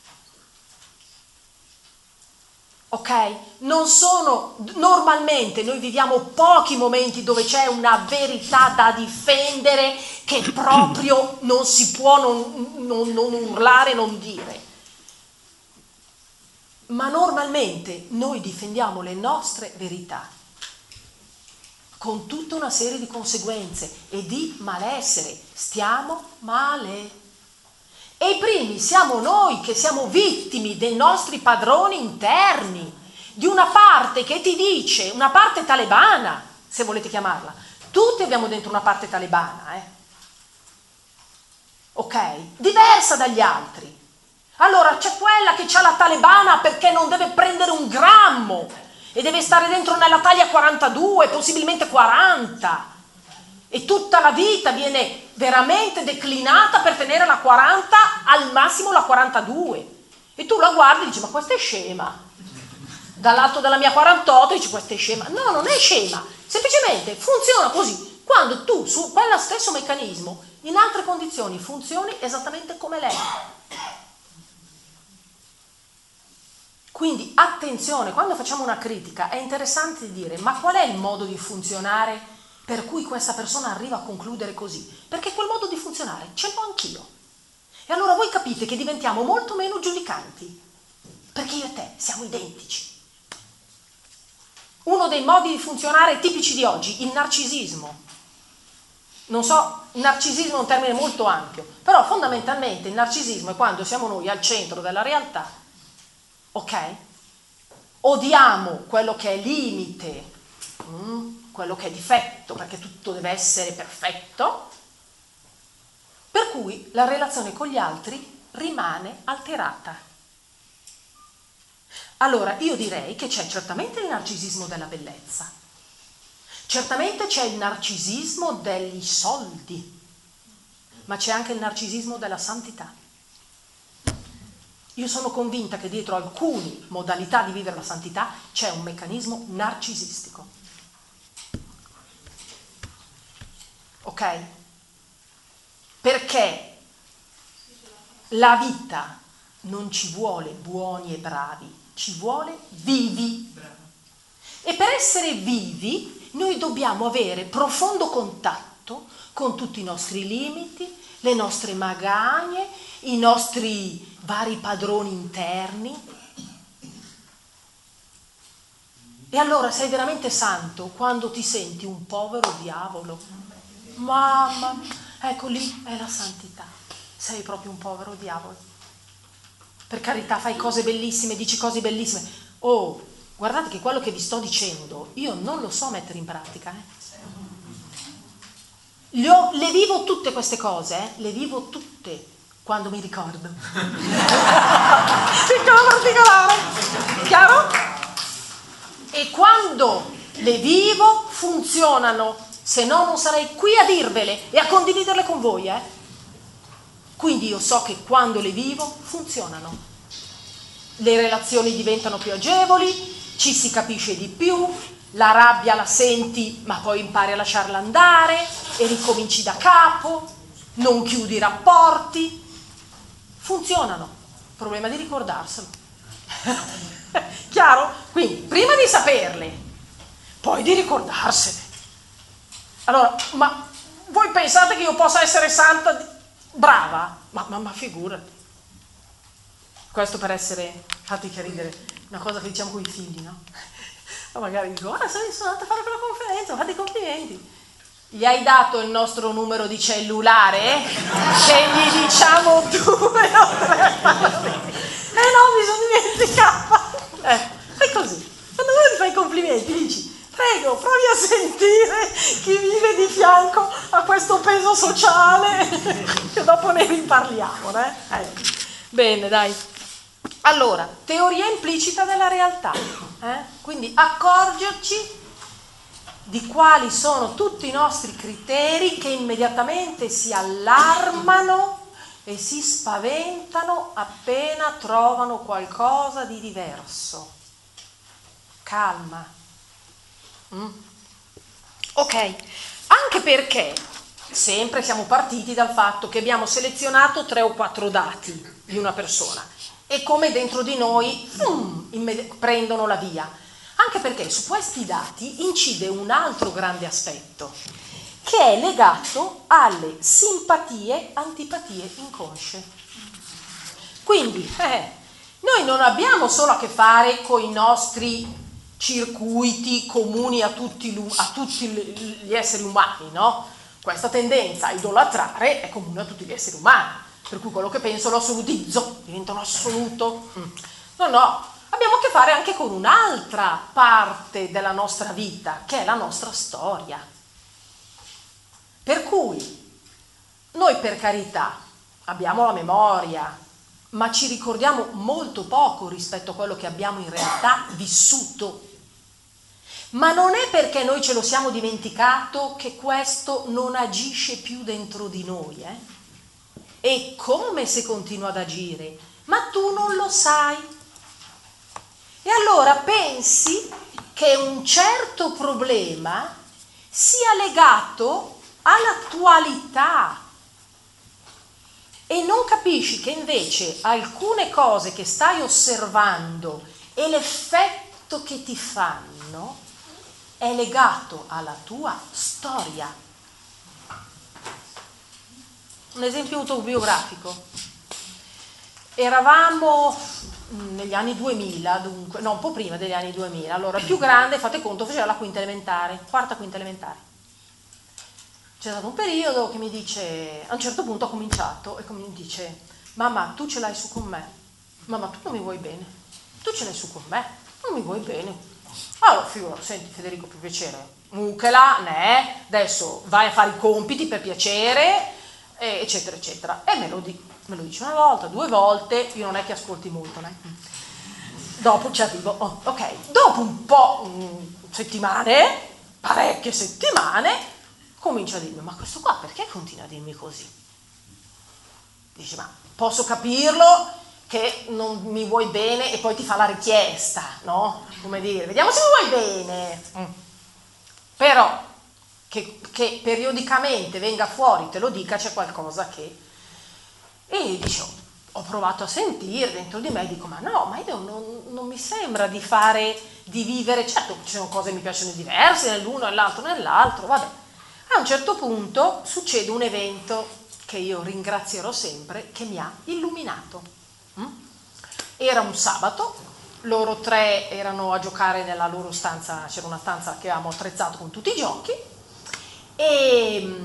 Ok? Normalmente noi viviamo pochi momenti dove c'è una verità da difendere che proprio non si può non urlare, non dire. Ma normalmente noi difendiamo le nostre verità con tutta una serie di conseguenze e di malessere. Stiamo male. E i primi siamo noi che siamo vittime dei nostri padroni interni, di una parte che ti dice, una parte talebana, se volete chiamarla. Tutti abbiamo dentro una parte talebana, ok? Diversa dagli altri. Allora c'è quella che c'ha la talebana perché non deve prendere un grammo e deve stare dentro nella taglia 42, possibilmente 40, e tutta la vita viene veramente declinata per tenere la 40, al massimo la 42, e tu la guardi e dici ma questa è scema, dall'alto della mia 48 dici questa è scema. No, non è scema, semplicemente funziona così. Quando tu su quello stesso meccanismo in altre condizioni funzioni esattamente come lei. Quindi attenzione, quando facciamo una critica è interessante dire ma qual è il modo di funzionare per cui questa persona arriva a concludere così? Perché quel modo di funzionare ce l'ho anch'io. E allora voi capite che diventiamo molto meno giudicanti, perché io e te siamo identici. Uno dei modi di funzionare tipici di oggi, il narcisismo. Non so, il narcisismo è un termine molto ampio, però fondamentalmente il narcisismo è quando siamo noi al centro della realtà. Ok? Odiamo quello che è limite, quello che è difetto, perché tutto deve essere perfetto, per cui la relazione con gli altri rimane alterata. Allora io direi che c'è certamente il narcisismo della bellezza, certamente c'è il narcisismo degli soldi, ma c'è anche il narcisismo della santità. Io sono convinta che dietro alcune modalità di vivere la santità c'è un meccanismo narcisistico. Ok? Perché la vita non ci vuole buoni e bravi, ci vuole vivi. E per essere vivi noi dobbiamo avere profondo contatto con tutti i nostri limiti, le nostre magagne, i nostri vari padroni interni. E allora sei veramente santo quando ti senti un povero diavolo. Mamma, ecco lì è la santità. Sei proprio un povero diavolo. Per carità, fai cose bellissime, dici cose bellissime. Oh, guardate che quello che vi sto dicendo io non lo so mettere in pratica. Le vivo tutte queste cose, le vivo tutte quando mi ricordo. Piccola particolare, chiaro? E quando le vivo funzionano, se no non sarei qui a dirvele e a condividerle con voi. Quindi io so che quando le vivo funzionano. Le relazioni diventano più agevoli, ci si capisce di più, la rabbia la senti ma poi impari a lasciarla andare e ricominci da capo, non chiudi i rapporti, funzionano, problema di ricordarselo. Chiaro? Quindi prima di saperle, poi di ricordarsene. Allora, ma voi pensate che io possa essere santa, brava? Ma figurati. Questo per essere, fatti che ridere, una cosa che diciamo con i figli, no? O magari dico, sono andata a fare quella conferenza, fate i complimenti. Gli hai dato il nostro numero di cellulare? Che gli diciamo 2 o 3? No, mi sono dimenticata. È così. Quando uno ti fa i complimenti dici, prego, provi a sentire chi vive di fianco a questo peso sociale, che dopo ne riparliamo, Bene, dai. Allora, teoria implicita della realtà, quindi accorgerci di quali sono tutti i nostri criteri che immediatamente si allarmano e si spaventano appena trovano qualcosa di diverso. Calma. Ok, anche perché sempre siamo partiti dal fatto che abbiamo selezionato 3 o 4 dati di una persona e come dentro di noi prendono la via. Anche perché su questi dati incide un altro grande aspetto, che è legato alle simpatie, antipatie inconsce. Quindi, noi non abbiamo solo a che fare con i nostri circuiti comuni a tutti gli esseri umani, no? Questa tendenza a idolatrare è comune a tutti gli esseri umani, per cui quello che penso lo assolutizzo, diventa un assoluto. No. Abbiamo a che fare anche con un'altra parte della nostra vita, che è la nostra storia. Per cui noi, per carità, abbiamo la memoria, ma ci ricordiamo molto poco rispetto a quello che abbiamo in realtà vissuto. Ma non è perché noi ce lo siamo dimenticato che questo non agisce più dentro di noi. E come se continua ad agire? Ma tu non lo sai. E allora pensi che un certo problema sia legato all'attualità e non capisci che invece alcune cose che stai osservando e l'effetto che ti fanno è legato alla tua storia. Un esempio autobiografico. Eravamo negli anni 2000, dunque, no, un po' prima degli anni 2000, allora più grande, fate conto, faceva la quinta elementare, quarta quinta elementare. C'è stato un periodo che mi dice, a un certo punto ho cominciato e mi dice, mamma, tu ce l'hai su con me, mamma, tu non mi vuoi bene, tu ce l'hai su con me, non mi vuoi bene. Allora, figura, senti Federico, per piacere, mucchela, adesso vai a fare i compiti per piacere, eccetera, eccetera. E me lo dice una volta, 2 volte, io non è che ascolti molto, Dopo ci arrivo, ok, dopo un po', settimane, parecchie settimane, comincia a dirmi, ma questo qua perché continua a dirmi così? Dice, ma posso capirlo che non mi vuoi bene e poi ti fa la richiesta, no? Come dire, vediamo se mi vuoi bene. Però che periodicamente venga fuori, te lo dica, c'è qualcosa che... E dice, ho provato a sentire dentro di me, dico, ma no, ma io non mi sembra di vivere, certo ci sono cose che mi piacciono diverse, nell'uno, nell'altro, vabbè. A un certo punto succede un evento che io ringrazierò sempre, che mi ha illuminato. Era un sabato, loro tre erano a giocare nella loro stanza, c'era una stanza che avevamo attrezzato con tutti i giochi, e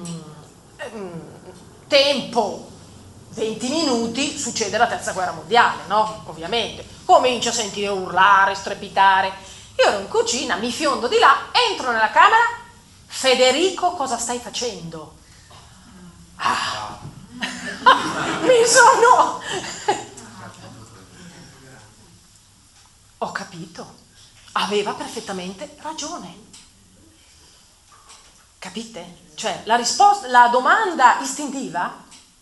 tempo 20 minuti, succede la terza guerra mondiale, no? Ovviamente, comincio a sentire urlare, strepitare, io ero in cucina, mi fiondo di là, entro nella camera, Federico, cosa stai facendo? Mi sono... Ho capito, aveva perfettamente ragione. Capite? Cioè, la risposta, la domanda istintiva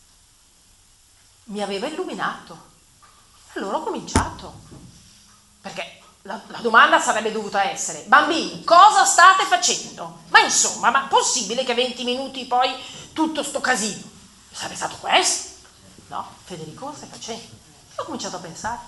mi aveva illuminato. Allora ho cominciato. Perché la domanda sarebbe dovuta essere: bambini, cosa state facendo? Ma insomma, ma possibile che 20 minuti poi tutto sto casino? Sarebbe stato questo? No, Federico, cosa stai facendo? Ho cominciato a pensare.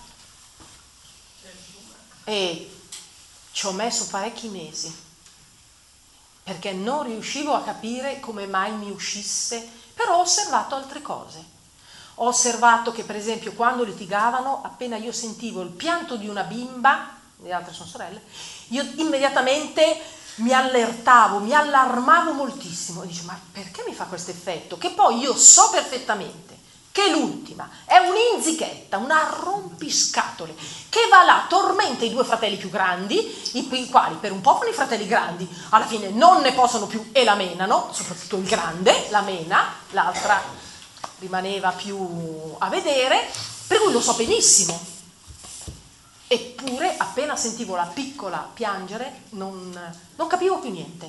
E ci ho messo parecchi mesi, perché non riuscivo a capire come mai mi uscisse, però ho osservato altre cose. Ho osservato che, per esempio, quando litigavano, appena io sentivo il pianto di una bimba, le altre sono sorelle, io immediatamente mi allertavo, mi allarmavo moltissimo e dicevo: ma perché mi fa questo effetto? Che poi io so perfettamente che l'ultima è un'inzichetta, una rompiscatole, che va là, tormenta i due fratelli più grandi, i quali per un po' con i fratelli grandi alla fine non ne possono più e la menano, soprattutto il grande la mena, l'altra rimaneva più a vedere, per cui lo so benissimo. Eppure appena sentivo la piccola piangere non capivo più niente.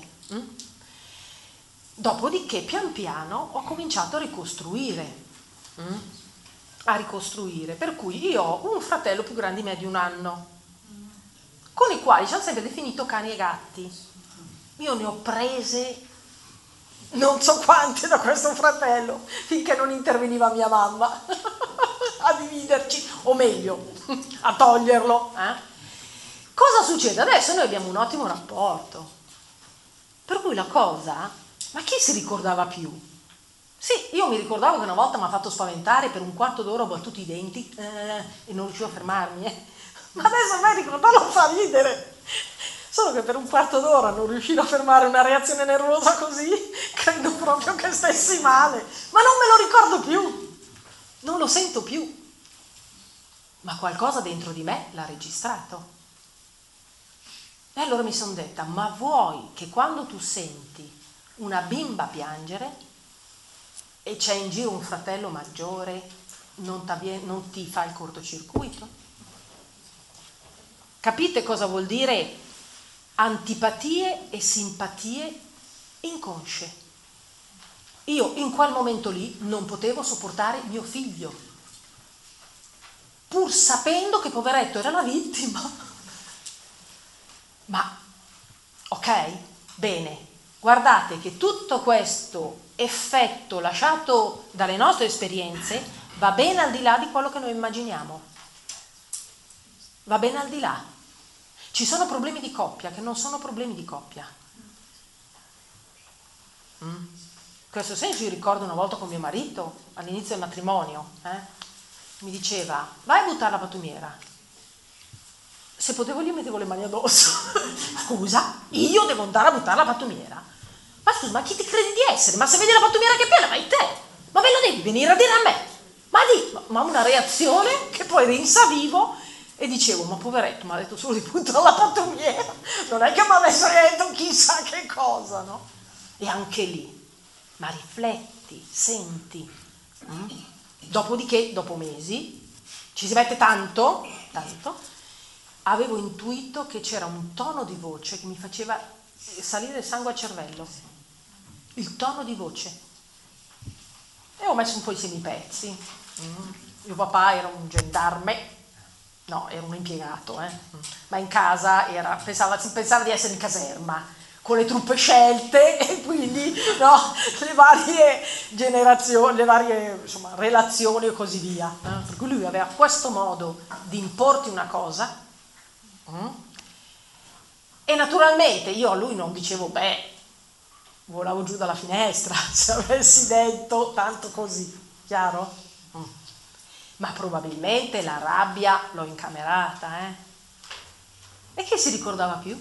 Dopodiché pian piano ho cominciato a ricostruire, per cui io ho un fratello più grande di me di 1 anno, con i quali ci hanno sempre definito cani e gatti. Io ne ho prese non so quante da questo fratello, finché non interveniva mia mamma a dividerci, o meglio, a toglierlo. Cosa succede? Adesso noi abbiamo un ottimo rapporto, per cui la cosa, ma chi si ricordava più? Sì, io mi ricordavo che una volta mi ha fatto spaventare, per un quarto d'ora ho battuto i denti e non riuscivo a fermarmi, ma adesso a me ricordarlo fa ridere. Solo che per un quarto d'ora non riuscire a fermare una reazione nervosa così, credo proprio che stessi male. Ma non me lo ricordo più, non lo sento più. Ma qualcosa dentro di me l'ha registrato. E allora mi sono detta: ma vuoi che quando tu senti una bimba piangere e c'è in giro un fratello maggiore, non ti fa il cortocircuito? Capite cosa vuol dire? Antipatie e simpatie inconsce. Io in quel momento lì non potevo sopportare mio figlio, pur sapendo che poveretto era la vittima. Ma ok, bene, guardate che tutto questo effetto lasciato dalle nostre esperienze va ben al di là di quello che noi immaginiamo, va ben al di là. Ci sono problemi di coppia che non sono problemi di coppia. In questo senso io ricordo una volta con mio marito, all'inizio del matrimonio, mi diceva: vai a buttare la pattumiera. Se potevo gli mettevo le mani addosso. Scusa, io devo andare a buttare la pattumiera? Ma scusa, ma chi ti credi di essere? Ma se vedi la pattumiera che piena, vai te! Ma ve lo devi venire a dire a me? Ma una reazione che poi rinsavivo. E dicevo: ma poveretto, mi ha detto solo di buttare la pattumiera, non è che mi avesse detto chissà che cosa, no? E anche lì, ma rifletti, senti. Dopodiché, dopo mesi, ci si mette tanto, avevo intuito che c'era un tono di voce che mi faceva salire il sangue al cervello. Il tono di voce. E ho messo un po' i semipezzi. Mio papà era un gendarme. No, era un impiegato, ma in casa pensava di essere in caserma, con le truppe scelte, e quindi no, le varie generazioni, le varie relazioni e così via. Per cui lui aveva questo modo di importi una cosa, e naturalmente io a lui non dicevo: volavo giù dalla finestra, se avessi detto tanto così, chiaro? Ma probabilmente la rabbia l'ho incamerata, E chi si ricordava più?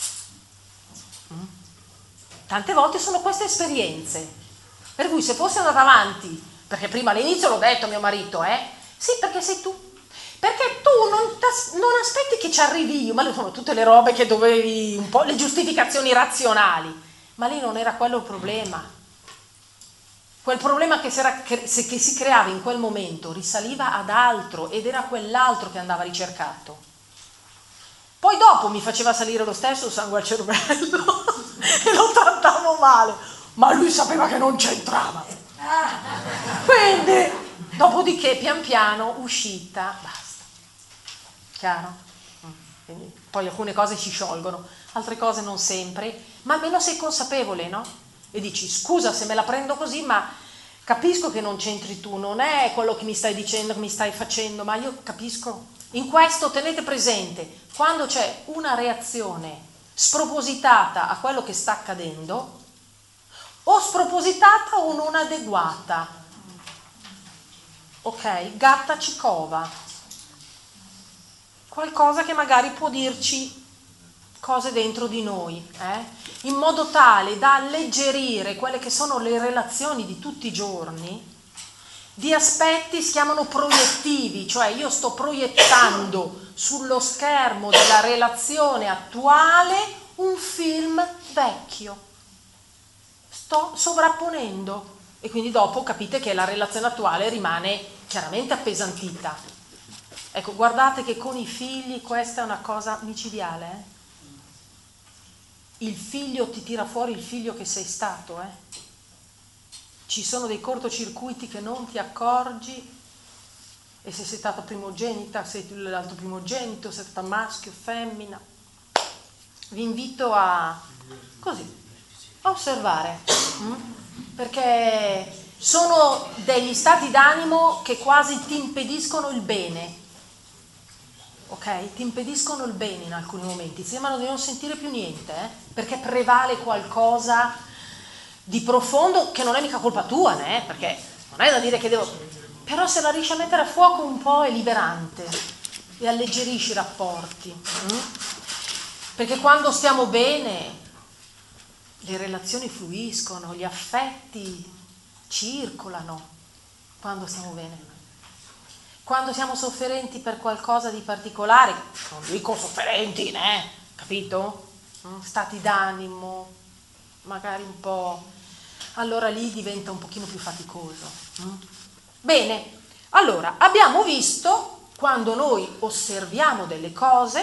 Tante volte sono queste esperienze, per cui se fossi andata avanti, perché prima all'inizio l'ho detto a mio marito, sì, perché sei tu, perché tu non aspetti che ci arrivi io, ma le sono tutte le robe che dovevi, un po' le giustificazioni razionali, ma lì non era quello il problema. Quel problema che si creava in quel momento risaliva ad altro ed era quell'altro che andava ricercato. Poi dopo mi faceva salire lo stesso sangue al cervello e lo trattavo male, ma lui sapeva che non c'entrava. Quindi, dopodiché, pian piano, uscita, basta. Chiaro? Quindi, poi alcune cose si sciolgono, altre cose non sempre, ma almeno sei consapevole, no? E dici, scusa se me la prendo così, ma capisco che non c'entri tu, non è quello che mi stai dicendo, che mi stai facendo, ma io capisco. In questo tenete presente, quando c'è una reazione spropositata a quello che sta accadendo, o spropositata o non adeguata, ok? Gatta ci cova, qualcosa che magari può dirci cose dentro di noi, in modo tale da alleggerire quelle che sono le relazioni di tutti i giorni, di aspetti si chiamano proiettivi, cioè io sto proiettando sullo schermo della relazione attuale un film vecchio, sto sovrapponendo e quindi dopo capite che la relazione attuale rimane chiaramente appesantita. Ecco, guardate che con i figli questa è una cosa micidiale. Il figlio ti tira fuori il figlio che sei stato, Ci sono dei cortocircuiti che non ti accorgi, e se sei stata primogenita, sei l'altro primogenito, sei stata maschio, femmina. Vi invito a osservare, perché sono degli stati d'animo che quasi ti impediscono il bene, ok? Ti impediscono il bene in alcuni momenti, ti sembrano di non sentire più niente, perché prevale qualcosa di profondo che non è mica colpa tua, perché non è da dire che devo... Però se la riesci a mettere a fuoco un po' è liberante e alleggerisci i rapporti. Perché quando stiamo bene le relazioni fluiscono, gli affetti circolano quando stiamo bene. Quando siamo sofferenti per qualcosa di particolare, non dico sofferenti, capito? Stati d'animo, magari un po'... allora lì diventa un pochino più faticoso. Bene, allora abbiamo visto, quando noi osserviamo delle cose,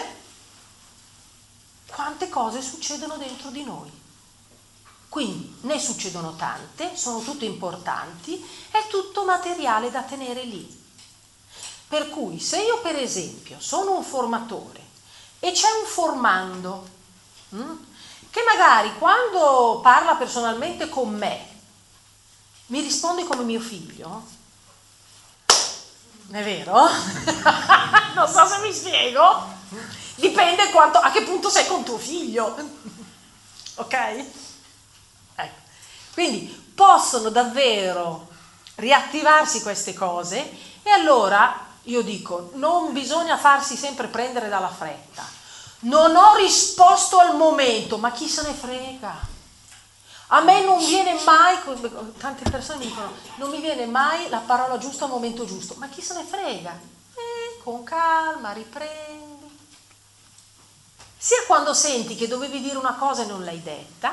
quante cose succedono dentro di noi. Quindi ne succedono tante, sono tutte importanti, è tutto materiale da tenere lì. Per cui se io per esempio sono un formatore e c'è un formando che magari quando parla personalmente con me mi risponde come mio figlio, è vero? Non so se mi spiego, dipende a che punto sei con tuo figlio, ok? Ecco. Quindi possono davvero riattivarsi queste cose e allora io dico, non bisogna farsi sempre prendere dalla fretta. Non ho risposto al momento, ma chi se ne frega? A me non viene mai, tante persone mi dicono, non mi viene mai la parola giusta al momento giusto, ma chi se ne frega? Con calma, riprendi. Sia quando senti che dovevi dire una cosa e non l'hai detta,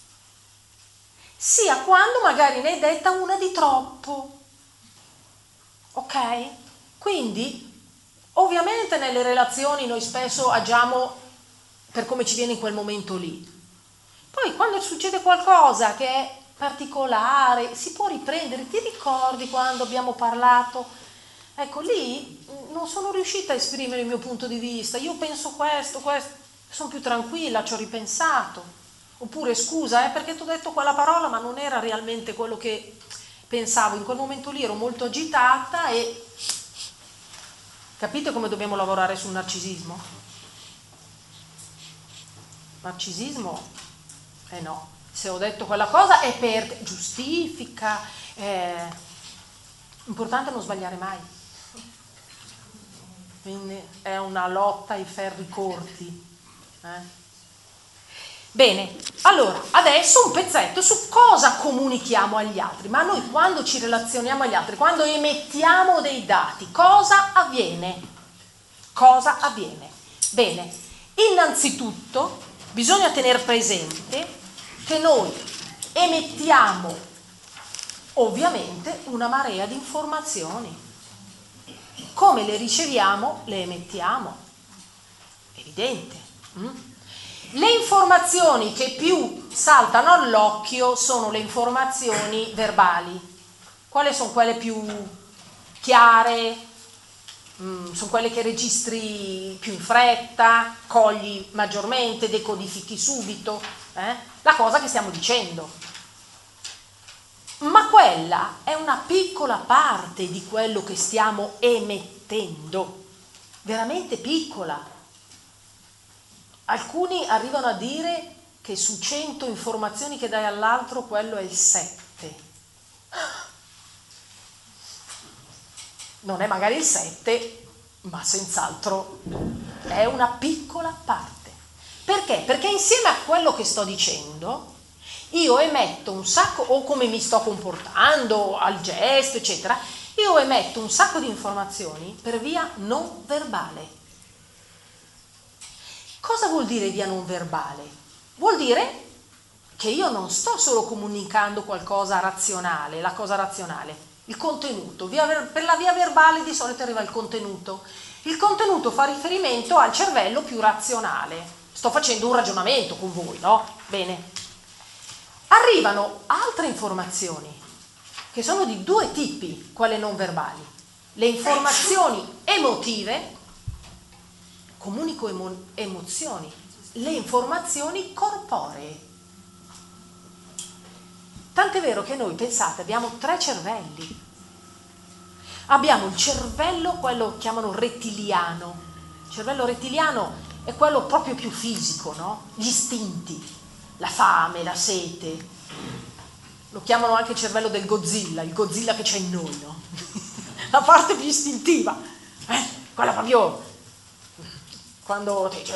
sia quando magari ne hai detta una di troppo. Ok? Quindi, ovviamente nelle relazioni noi spesso agiamo per come ci viene in quel momento lì. Poi quando succede qualcosa che è particolare, si può riprendere, ti ricordi quando abbiamo parlato? Ecco, lì non sono riuscita a esprimere il mio punto di vista, io penso questo, sono più tranquilla, ci ho ripensato. Oppure scusa, perché ti ho detto quella parola ma non era realmente quello che pensavo, in quel momento lì ero molto agitata e... Capite come dobbiamo lavorare sul narcisismo? Narcisismo? No, se ho detto quella cosa è per giustifica, importante non sbagliare mai, quindi è una lotta ai ferri corti, Bene, allora, adesso un pezzetto su cosa comunichiamo agli altri. Ma noi quando ci relazioniamo agli altri, quando emettiamo dei dati, cosa avviene? Cosa avviene? Bene, innanzitutto bisogna tenere presente che noi emettiamo ovviamente una marea di informazioni. Come le riceviamo, le emettiamo. Evidente. Le informazioni che più saltano all'occhio sono le informazioni verbali. Quali sono quelle più chiare? Sono quelle che registri più in fretta, cogli maggiormente, decodifichi subito, la cosa che stiamo dicendo. Ma quella è una piccola parte di quello che stiamo emettendo, veramente piccola. Alcuni arrivano a dire che su 100 informazioni che dai all'altro quello è il 7. Non è magari il 7, ma senz'altro è una piccola parte. Perché? Perché insieme a quello che sto dicendo io emetto un sacco, o come mi sto comportando, al gesto, eccetera, io emetto un sacco di informazioni per via non verbale. Cosa vuol dire via non verbale? Vuol dire che io non sto solo comunicando qualcosa razionale, la cosa razionale, il contenuto. Per la via verbale di solito arriva il contenuto. Il contenuto fa riferimento al cervello più razionale. Sto facendo un ragionamento con voi, no? Bene. Arrivano altre informazioni che sono di due tipi, quelle non verbali. Le informazioni emotive, comunico emozioni, le informazioni corporee. Tant'è vero che noi, pensate, abbiamo 3 cervelli. Abbiamo il cervello, quello che chiamano rettiliano. Il cervello rettiliano è quello proprio più fisico, no? Gli istinti, la fame, la sete. Lo chiamano anche il cervello del Godzilla, il Godzilla che c'è in noi, no? La parte più istintiva, quella proprio quando ti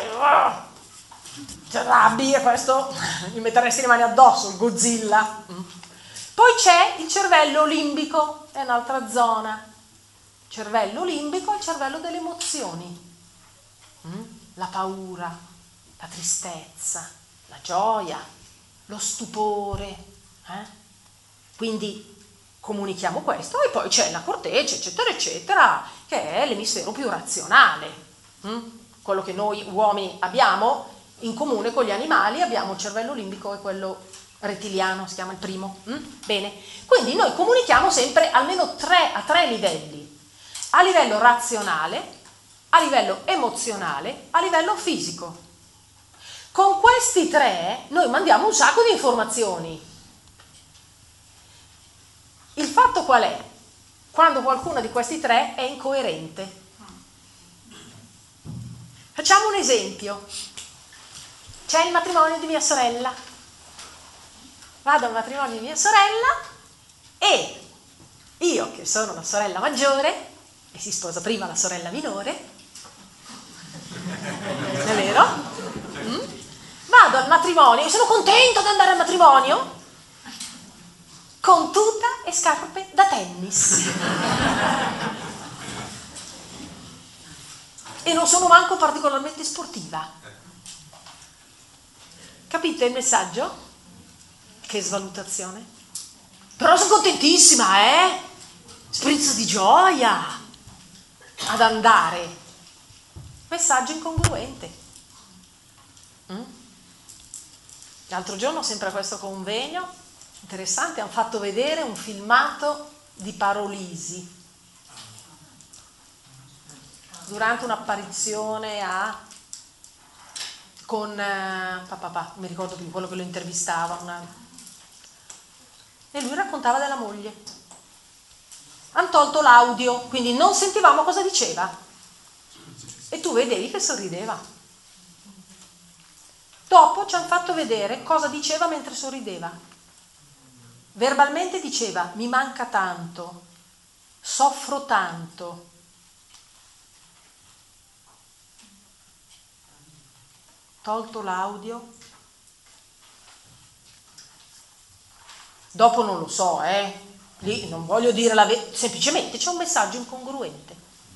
arrabbi e questo gli metteresti le mani addosso, il Godzilla. Poi c'è il cervello limbico, è un'altra zona. Il cervello limbico è il cervello delle emozioni, la paura, la tristezza, la gioia, lo stupore. Quindi comunichiamo questo, e poi c'è la corteccia, eccetera, eccetera, che è l'emisfero più razionale. Quello che noi uomini abbiamo in comune con gli animali, abbiamo il cervello limbico e quello rettiliano, si chiama il primo. Bene, quindi noi comunichiamo sempre almeno a tre livelli: a livello razionale, a livello emozionale, a livello fisico. Con questi 3 noi mandiamo un sacco di informazioni. Il fatto qual è? Quando qualcuno di questi 3 è incoerente. Facciamo un esempio. C'è il matrimonio di mia sorella. Vado al matrimonio di mia sorella e io, che sono la sorella maggiore, e si sposa prima la sorella minore, è vero? Vado al matrimonio e sono contenta di andare al matrimonio con tuta e scarpe da tennis. E non sono manco particolarmente sportiva. Capite il messaggio? Che svalutazione. Però sono contentissima, sprizzo di gioia ad andare. Messaggio incongruente. L'altro giorno, sempre a questo convegno interessante, hanno fatto vedere un filmato di Parolisi durante un'apparizione con non mi ricordo più, quello che lo intervistava, e lui raccontava della moglie. Hanno tolto l'audio, quindi non sentivamo cosa diceva, e tu vedevi che sorrideva. Dopo ci hanno fatto vedere cosa diceva mentre sorrideva. Verbalmente diceva: mi manca tanto, soffro tanto. Tolto l'audio. Dopo non lo so, lì non voglio dire la verità, semplicemente c'è un messaggio incongruente.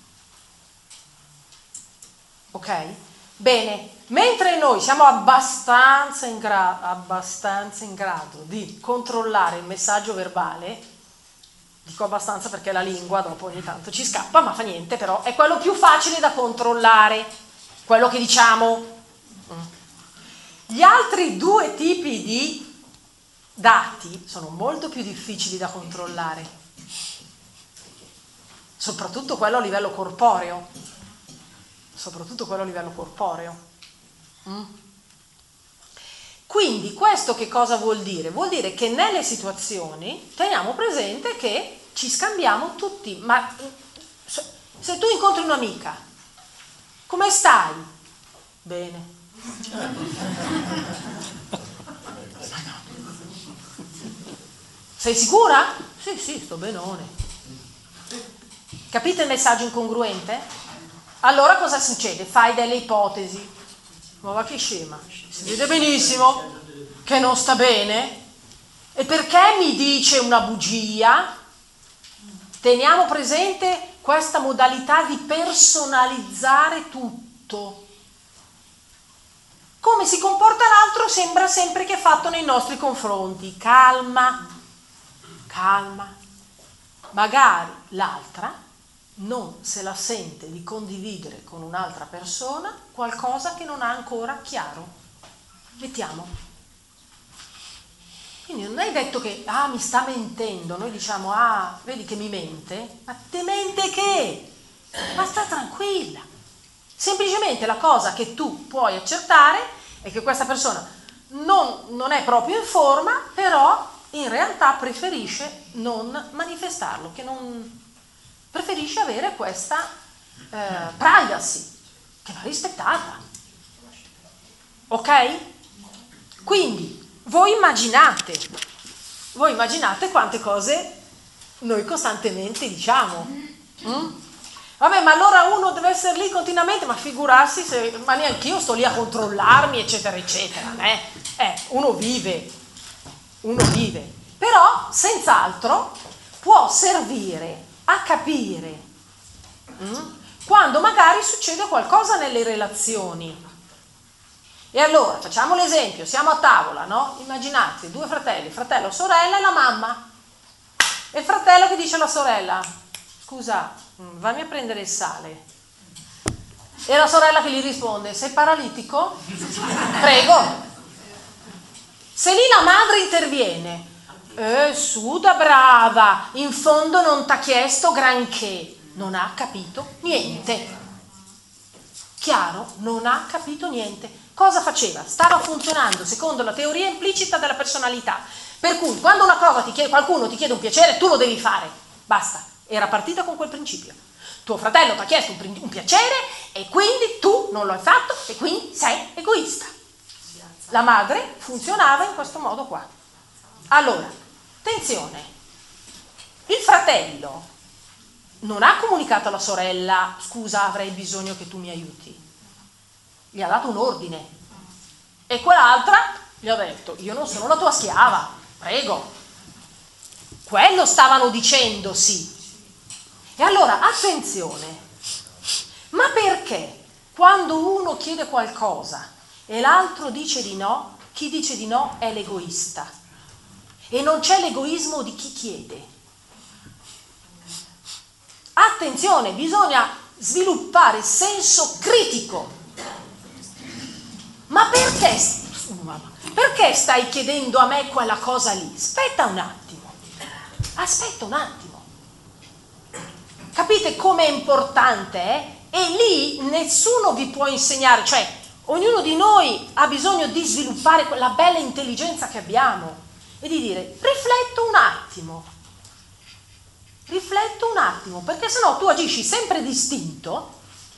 Ok? Bene, mentre noi siamo abbastanza in grado di controllare il messaggio verbale, dico abbastanza perché la lingua dopo ogni tanto ci scappa, ma fa niente, però è quello più facile da controllare, quello che diciamo. Gli altri due tipi di dati sono molto più difficili da controllare, soprattutto quello a livello corporeo. Quindi questo che cosa vuol dire? Vuol dire che nelle situazioni teniamo presente che ci scambiamo tutti, ma se tu incontri un'amica, come stai? Bene. Sei sicura? Sì, sto benone. Capite il messaggio incongruente? Allora cosa succede? Fai delle ipotesi. Ma va che scema, si vede benissimo che non sta bene. E perché mi dice una bugia? Teniamo presente questa modalità di personalizzare tutto. Come si comporta l'altro sembra sempre che è fatto nei nostri confronti. Calma. Magari l'altra non se la sente di condividere con un'altra persona qualcosa che non ha ancora chiaro. Mettiamo. Quindi non è detto che, mi sta mentendo, noi diciamo, vedi che mi mente, ma te mente che? Ma sta tranquilla. Semplicemente la cosa che tu puoi accertare è che questa persona non è proprio in forma, però in realtà preferisce non manifestarlo, preferisce avere questa privacy che va rispettata. Ok? Quindi voi immaginate quante cose noi costantemente diciamo. Vabbè, ma allora uno deve essere lì continuamente, ma figurarsi ma neanche io sto lì a controllarmi, eccetera, eccetera. Uno vive, però senz'altro può servire a capire quando magari succede qualcosa nelle relazioni. E allora facciamo l'esempio, siamo a tavola, no? Immaginate due fratelli, fratello, sorella e la mamma. E il fratello che dice alla sorella: scusa, vammi a prendere il sale. E la sorella che gli risponde: sei paralitico? Prego. Se lì la madre interviene: su da brava, in fondo non t'ha chiesto granché, non ha capito niente. Chiaro? Non ha capito niente. Cosa faceva? Stava funzionando secondo la teoria implicita della personalità, per cui quando qualcuno ti chiede un piacere, tu lo devi fare, basta. Era partita con quel principio. Tuo fratello ti ha chiesto un piacere e quindi tu non lo hai fatto e quindi sei egoista. La madre funzionava in questo modo qua. Allora, attenzione, il fratello non ha comunicato alla sorella: scusa, avrei bisogno che tu mi aiuti. Gli ha dato un ordine. E quell'altra gli ha detto: io non sono la tua schiava, prego. Quello stavano dicendo, sì. E allora, attenzione, ma perché quando uno chiede qualcosa e l'altro dice di no, chi dice di no è l'egoista e non c'è l'egoismo di chi chiede? Attenzione, bisogna sviluppare senso critico. Ma perché stai chiedendo a me quella cosa lì? Aspetta un attimo. Capite com'è importante? E lì nessuno vi può insegnare, cioè ognuno di noi ha bisogno di sviluppare quella bella intelligenza che abbiamo e di dire: rifletto un attimo, perché sennò tu agisci sempre distinto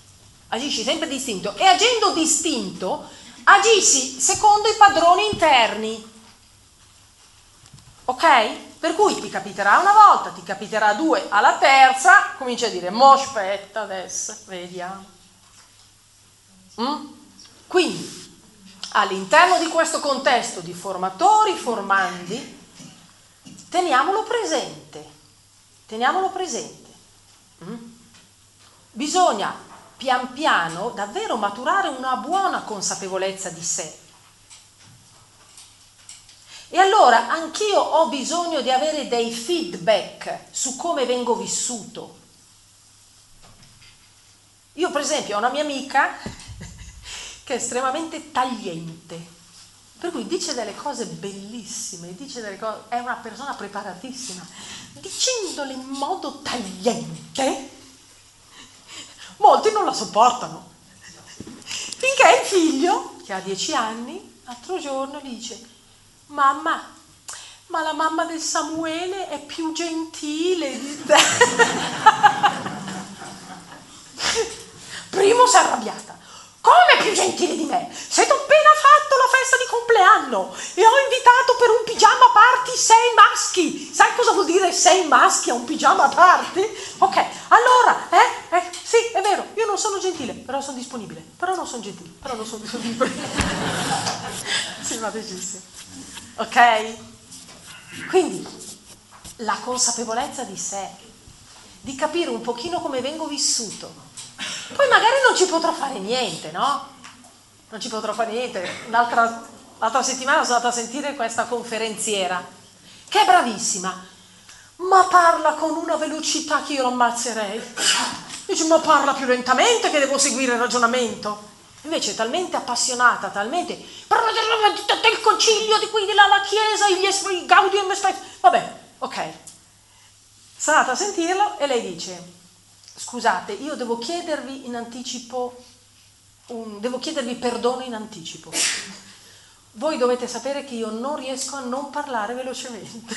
e agendo distinto agisci secondo i padroni interni. Ok? Per cui ti capiterà una volta, ti capiterà due, alla terza cominci a dire: mo aspetta adesso, vediamo. Quindi all'interno di questo contesto di formatori, formandi, teniamolo presente. Bisogna pian piano davvero maturare una buona consapevolezza di sé. E allora anch'io ho bisogno di avere dei feedback su come vengo vissuto. Io per esempio ho una mia amica che è estremamente tagliente, per cui dice delle cose bellissime, è una persona preparatissima, dicendole in modo tagliente, molti non la sopportano. Finché il figlio, che ha 10 anni, l'altro giorno gli dice: mamma, ma la mamma del Samuele è più gentile di te. Primo si è arrabbiata. Come più gentile di me? Se ti ho appena fatto la festa di compleanno e ho invitato per un pigiama party 6 maschi. Sai cosa vuol dire 6 maschi a un pigiama party? Ok, allora, sì, è vero, io non sono gentile, però sono disponibile. Però non sono gentile, però non sono disponibile. Sì, va benissimo. Ok? Quindi, la consapevolezza di sé, di capire un pochino come vengo vissuto. Poi magari non ci potrò fare niente, no? Non ci potrò fare niente. L'altra settimana sono andata a sentire questa conferenziera, che è bravissima, ma parla con una velocità che io lo ammazzerei. Dice, ma parla più lentamente che devo seguire il ragionamento. Invece è talmente appassionata, talmente... Parla del concilio, di qui, di là, la chiesa, i Gaudium... Vabbè, ok. Sono andata a sentirlo e lei dice... Scusate, io devo chiedervi in anticipo, devo chiedervi perdono in anticipo. Voi dovete sapere che io non riesco a non parlare velocemente.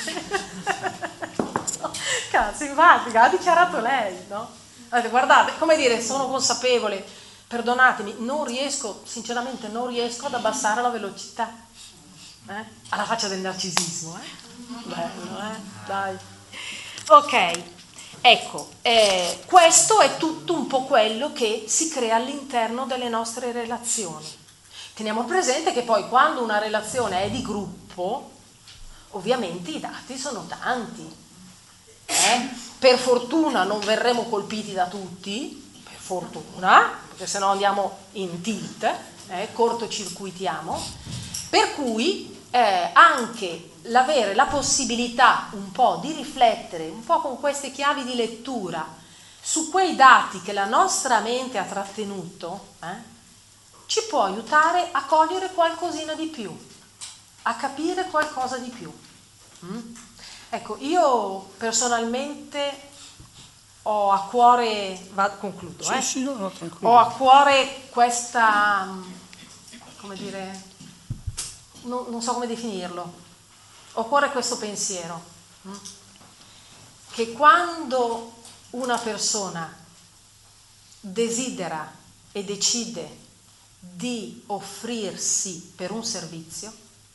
Cazzo, infatti, ha dichiarato lei, no? Guardate, come dire, sono consapevole, perdonatemi, sinceramente non riesco ad abbassare la velocità. Alla faccia del narcisismo, Bello, dai. Ok. Ecco, questo è tutto un po' quello che si crea all'interno delle nostre relazioni. Teniamo presente che poi quando una relazione è di gruppo, ovviamente i dati sono tanti. Per fortuna non verremo colpiti da tutti, per fortuna, perché sennò andiamo in tilt, cortocircuitiamo, per cui anche l'avere la possibilità un po' di riflettere, un po' con queste chiavi di lettura, su quei dati che la nostra mente ha trattenuto, ci può aiutare a cogliere qualcosina di più, a capire qualcosa di più. Ecco, io personalmente ho a cuore, concludo, Sì, no, tranquillo. ho a cuore questa, come dire, non so come definirlo, ho a cuore questo pensiero, che quando una persona desidera e decide di offrirsi per un servizio,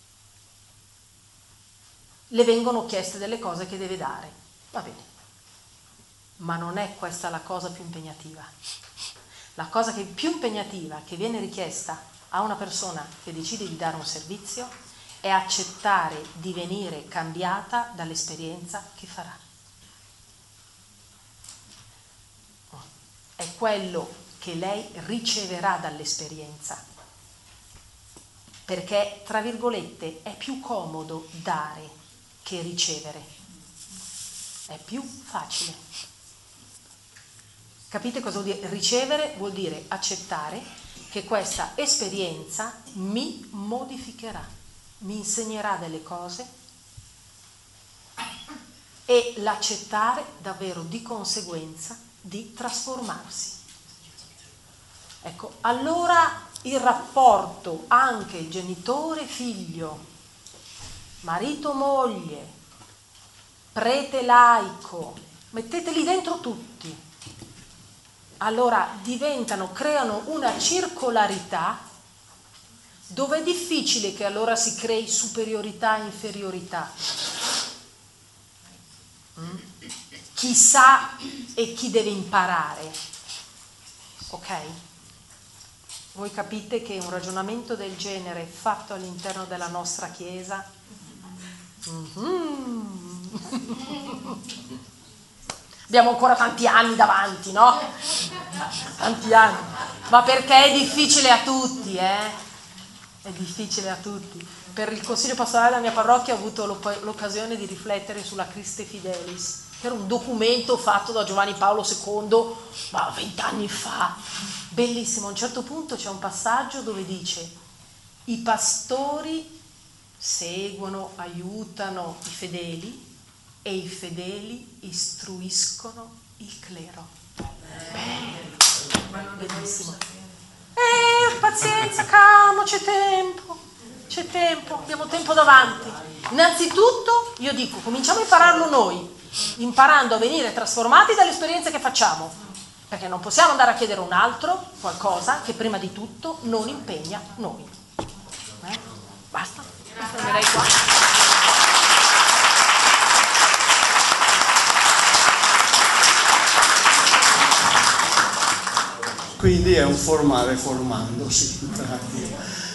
le vengono chieste delle cose che deve dare, va bene, ma non è questa la cosa più impegnativa. La cosa più impegnativa che viene richiesta a una persona che decide di dare un servizio è accettare di venire cambiata dall'esperienza che farà. È quello che lei riceverà dall'esperienza, perché, tra virgolette, è più comodo dare che ricevere, è più facile. Capite cosa vuol dire? Ricevere vuol dire accettare che questa esperienza mi modificherà, mi insegnerà delle cose, e l'accettare davvero di conseguenza di trasformarsi. Ecco, allora il rapporto anche genitore-figlio, marito-moglie, prete-laico, metteteli dentro tutti, allora creano una circolarità dove è difficile che allora si crei superiorità e inferiorità. Chi sa e chi deve imparare, ok? Voi capite che un ragionamento del genere fatto all'interno della nostra Chiesa abbiamo ancora tanti anni davanti, no? Tanti anni, ma perché è difficile a tutti, È difficile a tutti. Per il consiglio pastorale della mia parrocchia ho avuto l'occasione di riflettere sulla Christe Fidelis, che era un documento fatto da Giovanni Paolo II, ma 20 anni fa, bellissimo. A un certo punto c'è un passaggio dove dice: i pastori seguono, aiutano i fedeli e i fedeli istruiscono il clero. Bellissimo. Pazienza, calma, c'è tempo, abbiamo tempo davanti. Innanzitutto io dico, cominciamo a impararlo noi, imparando a venire trasformati dalle esperienze che facciamo, perché non possiamo andare a chiedere a un altro qualcosa che prima di tutto non impegna noi. Basta, mi fermerei qua. Quindi è un formare formandosi in pratica.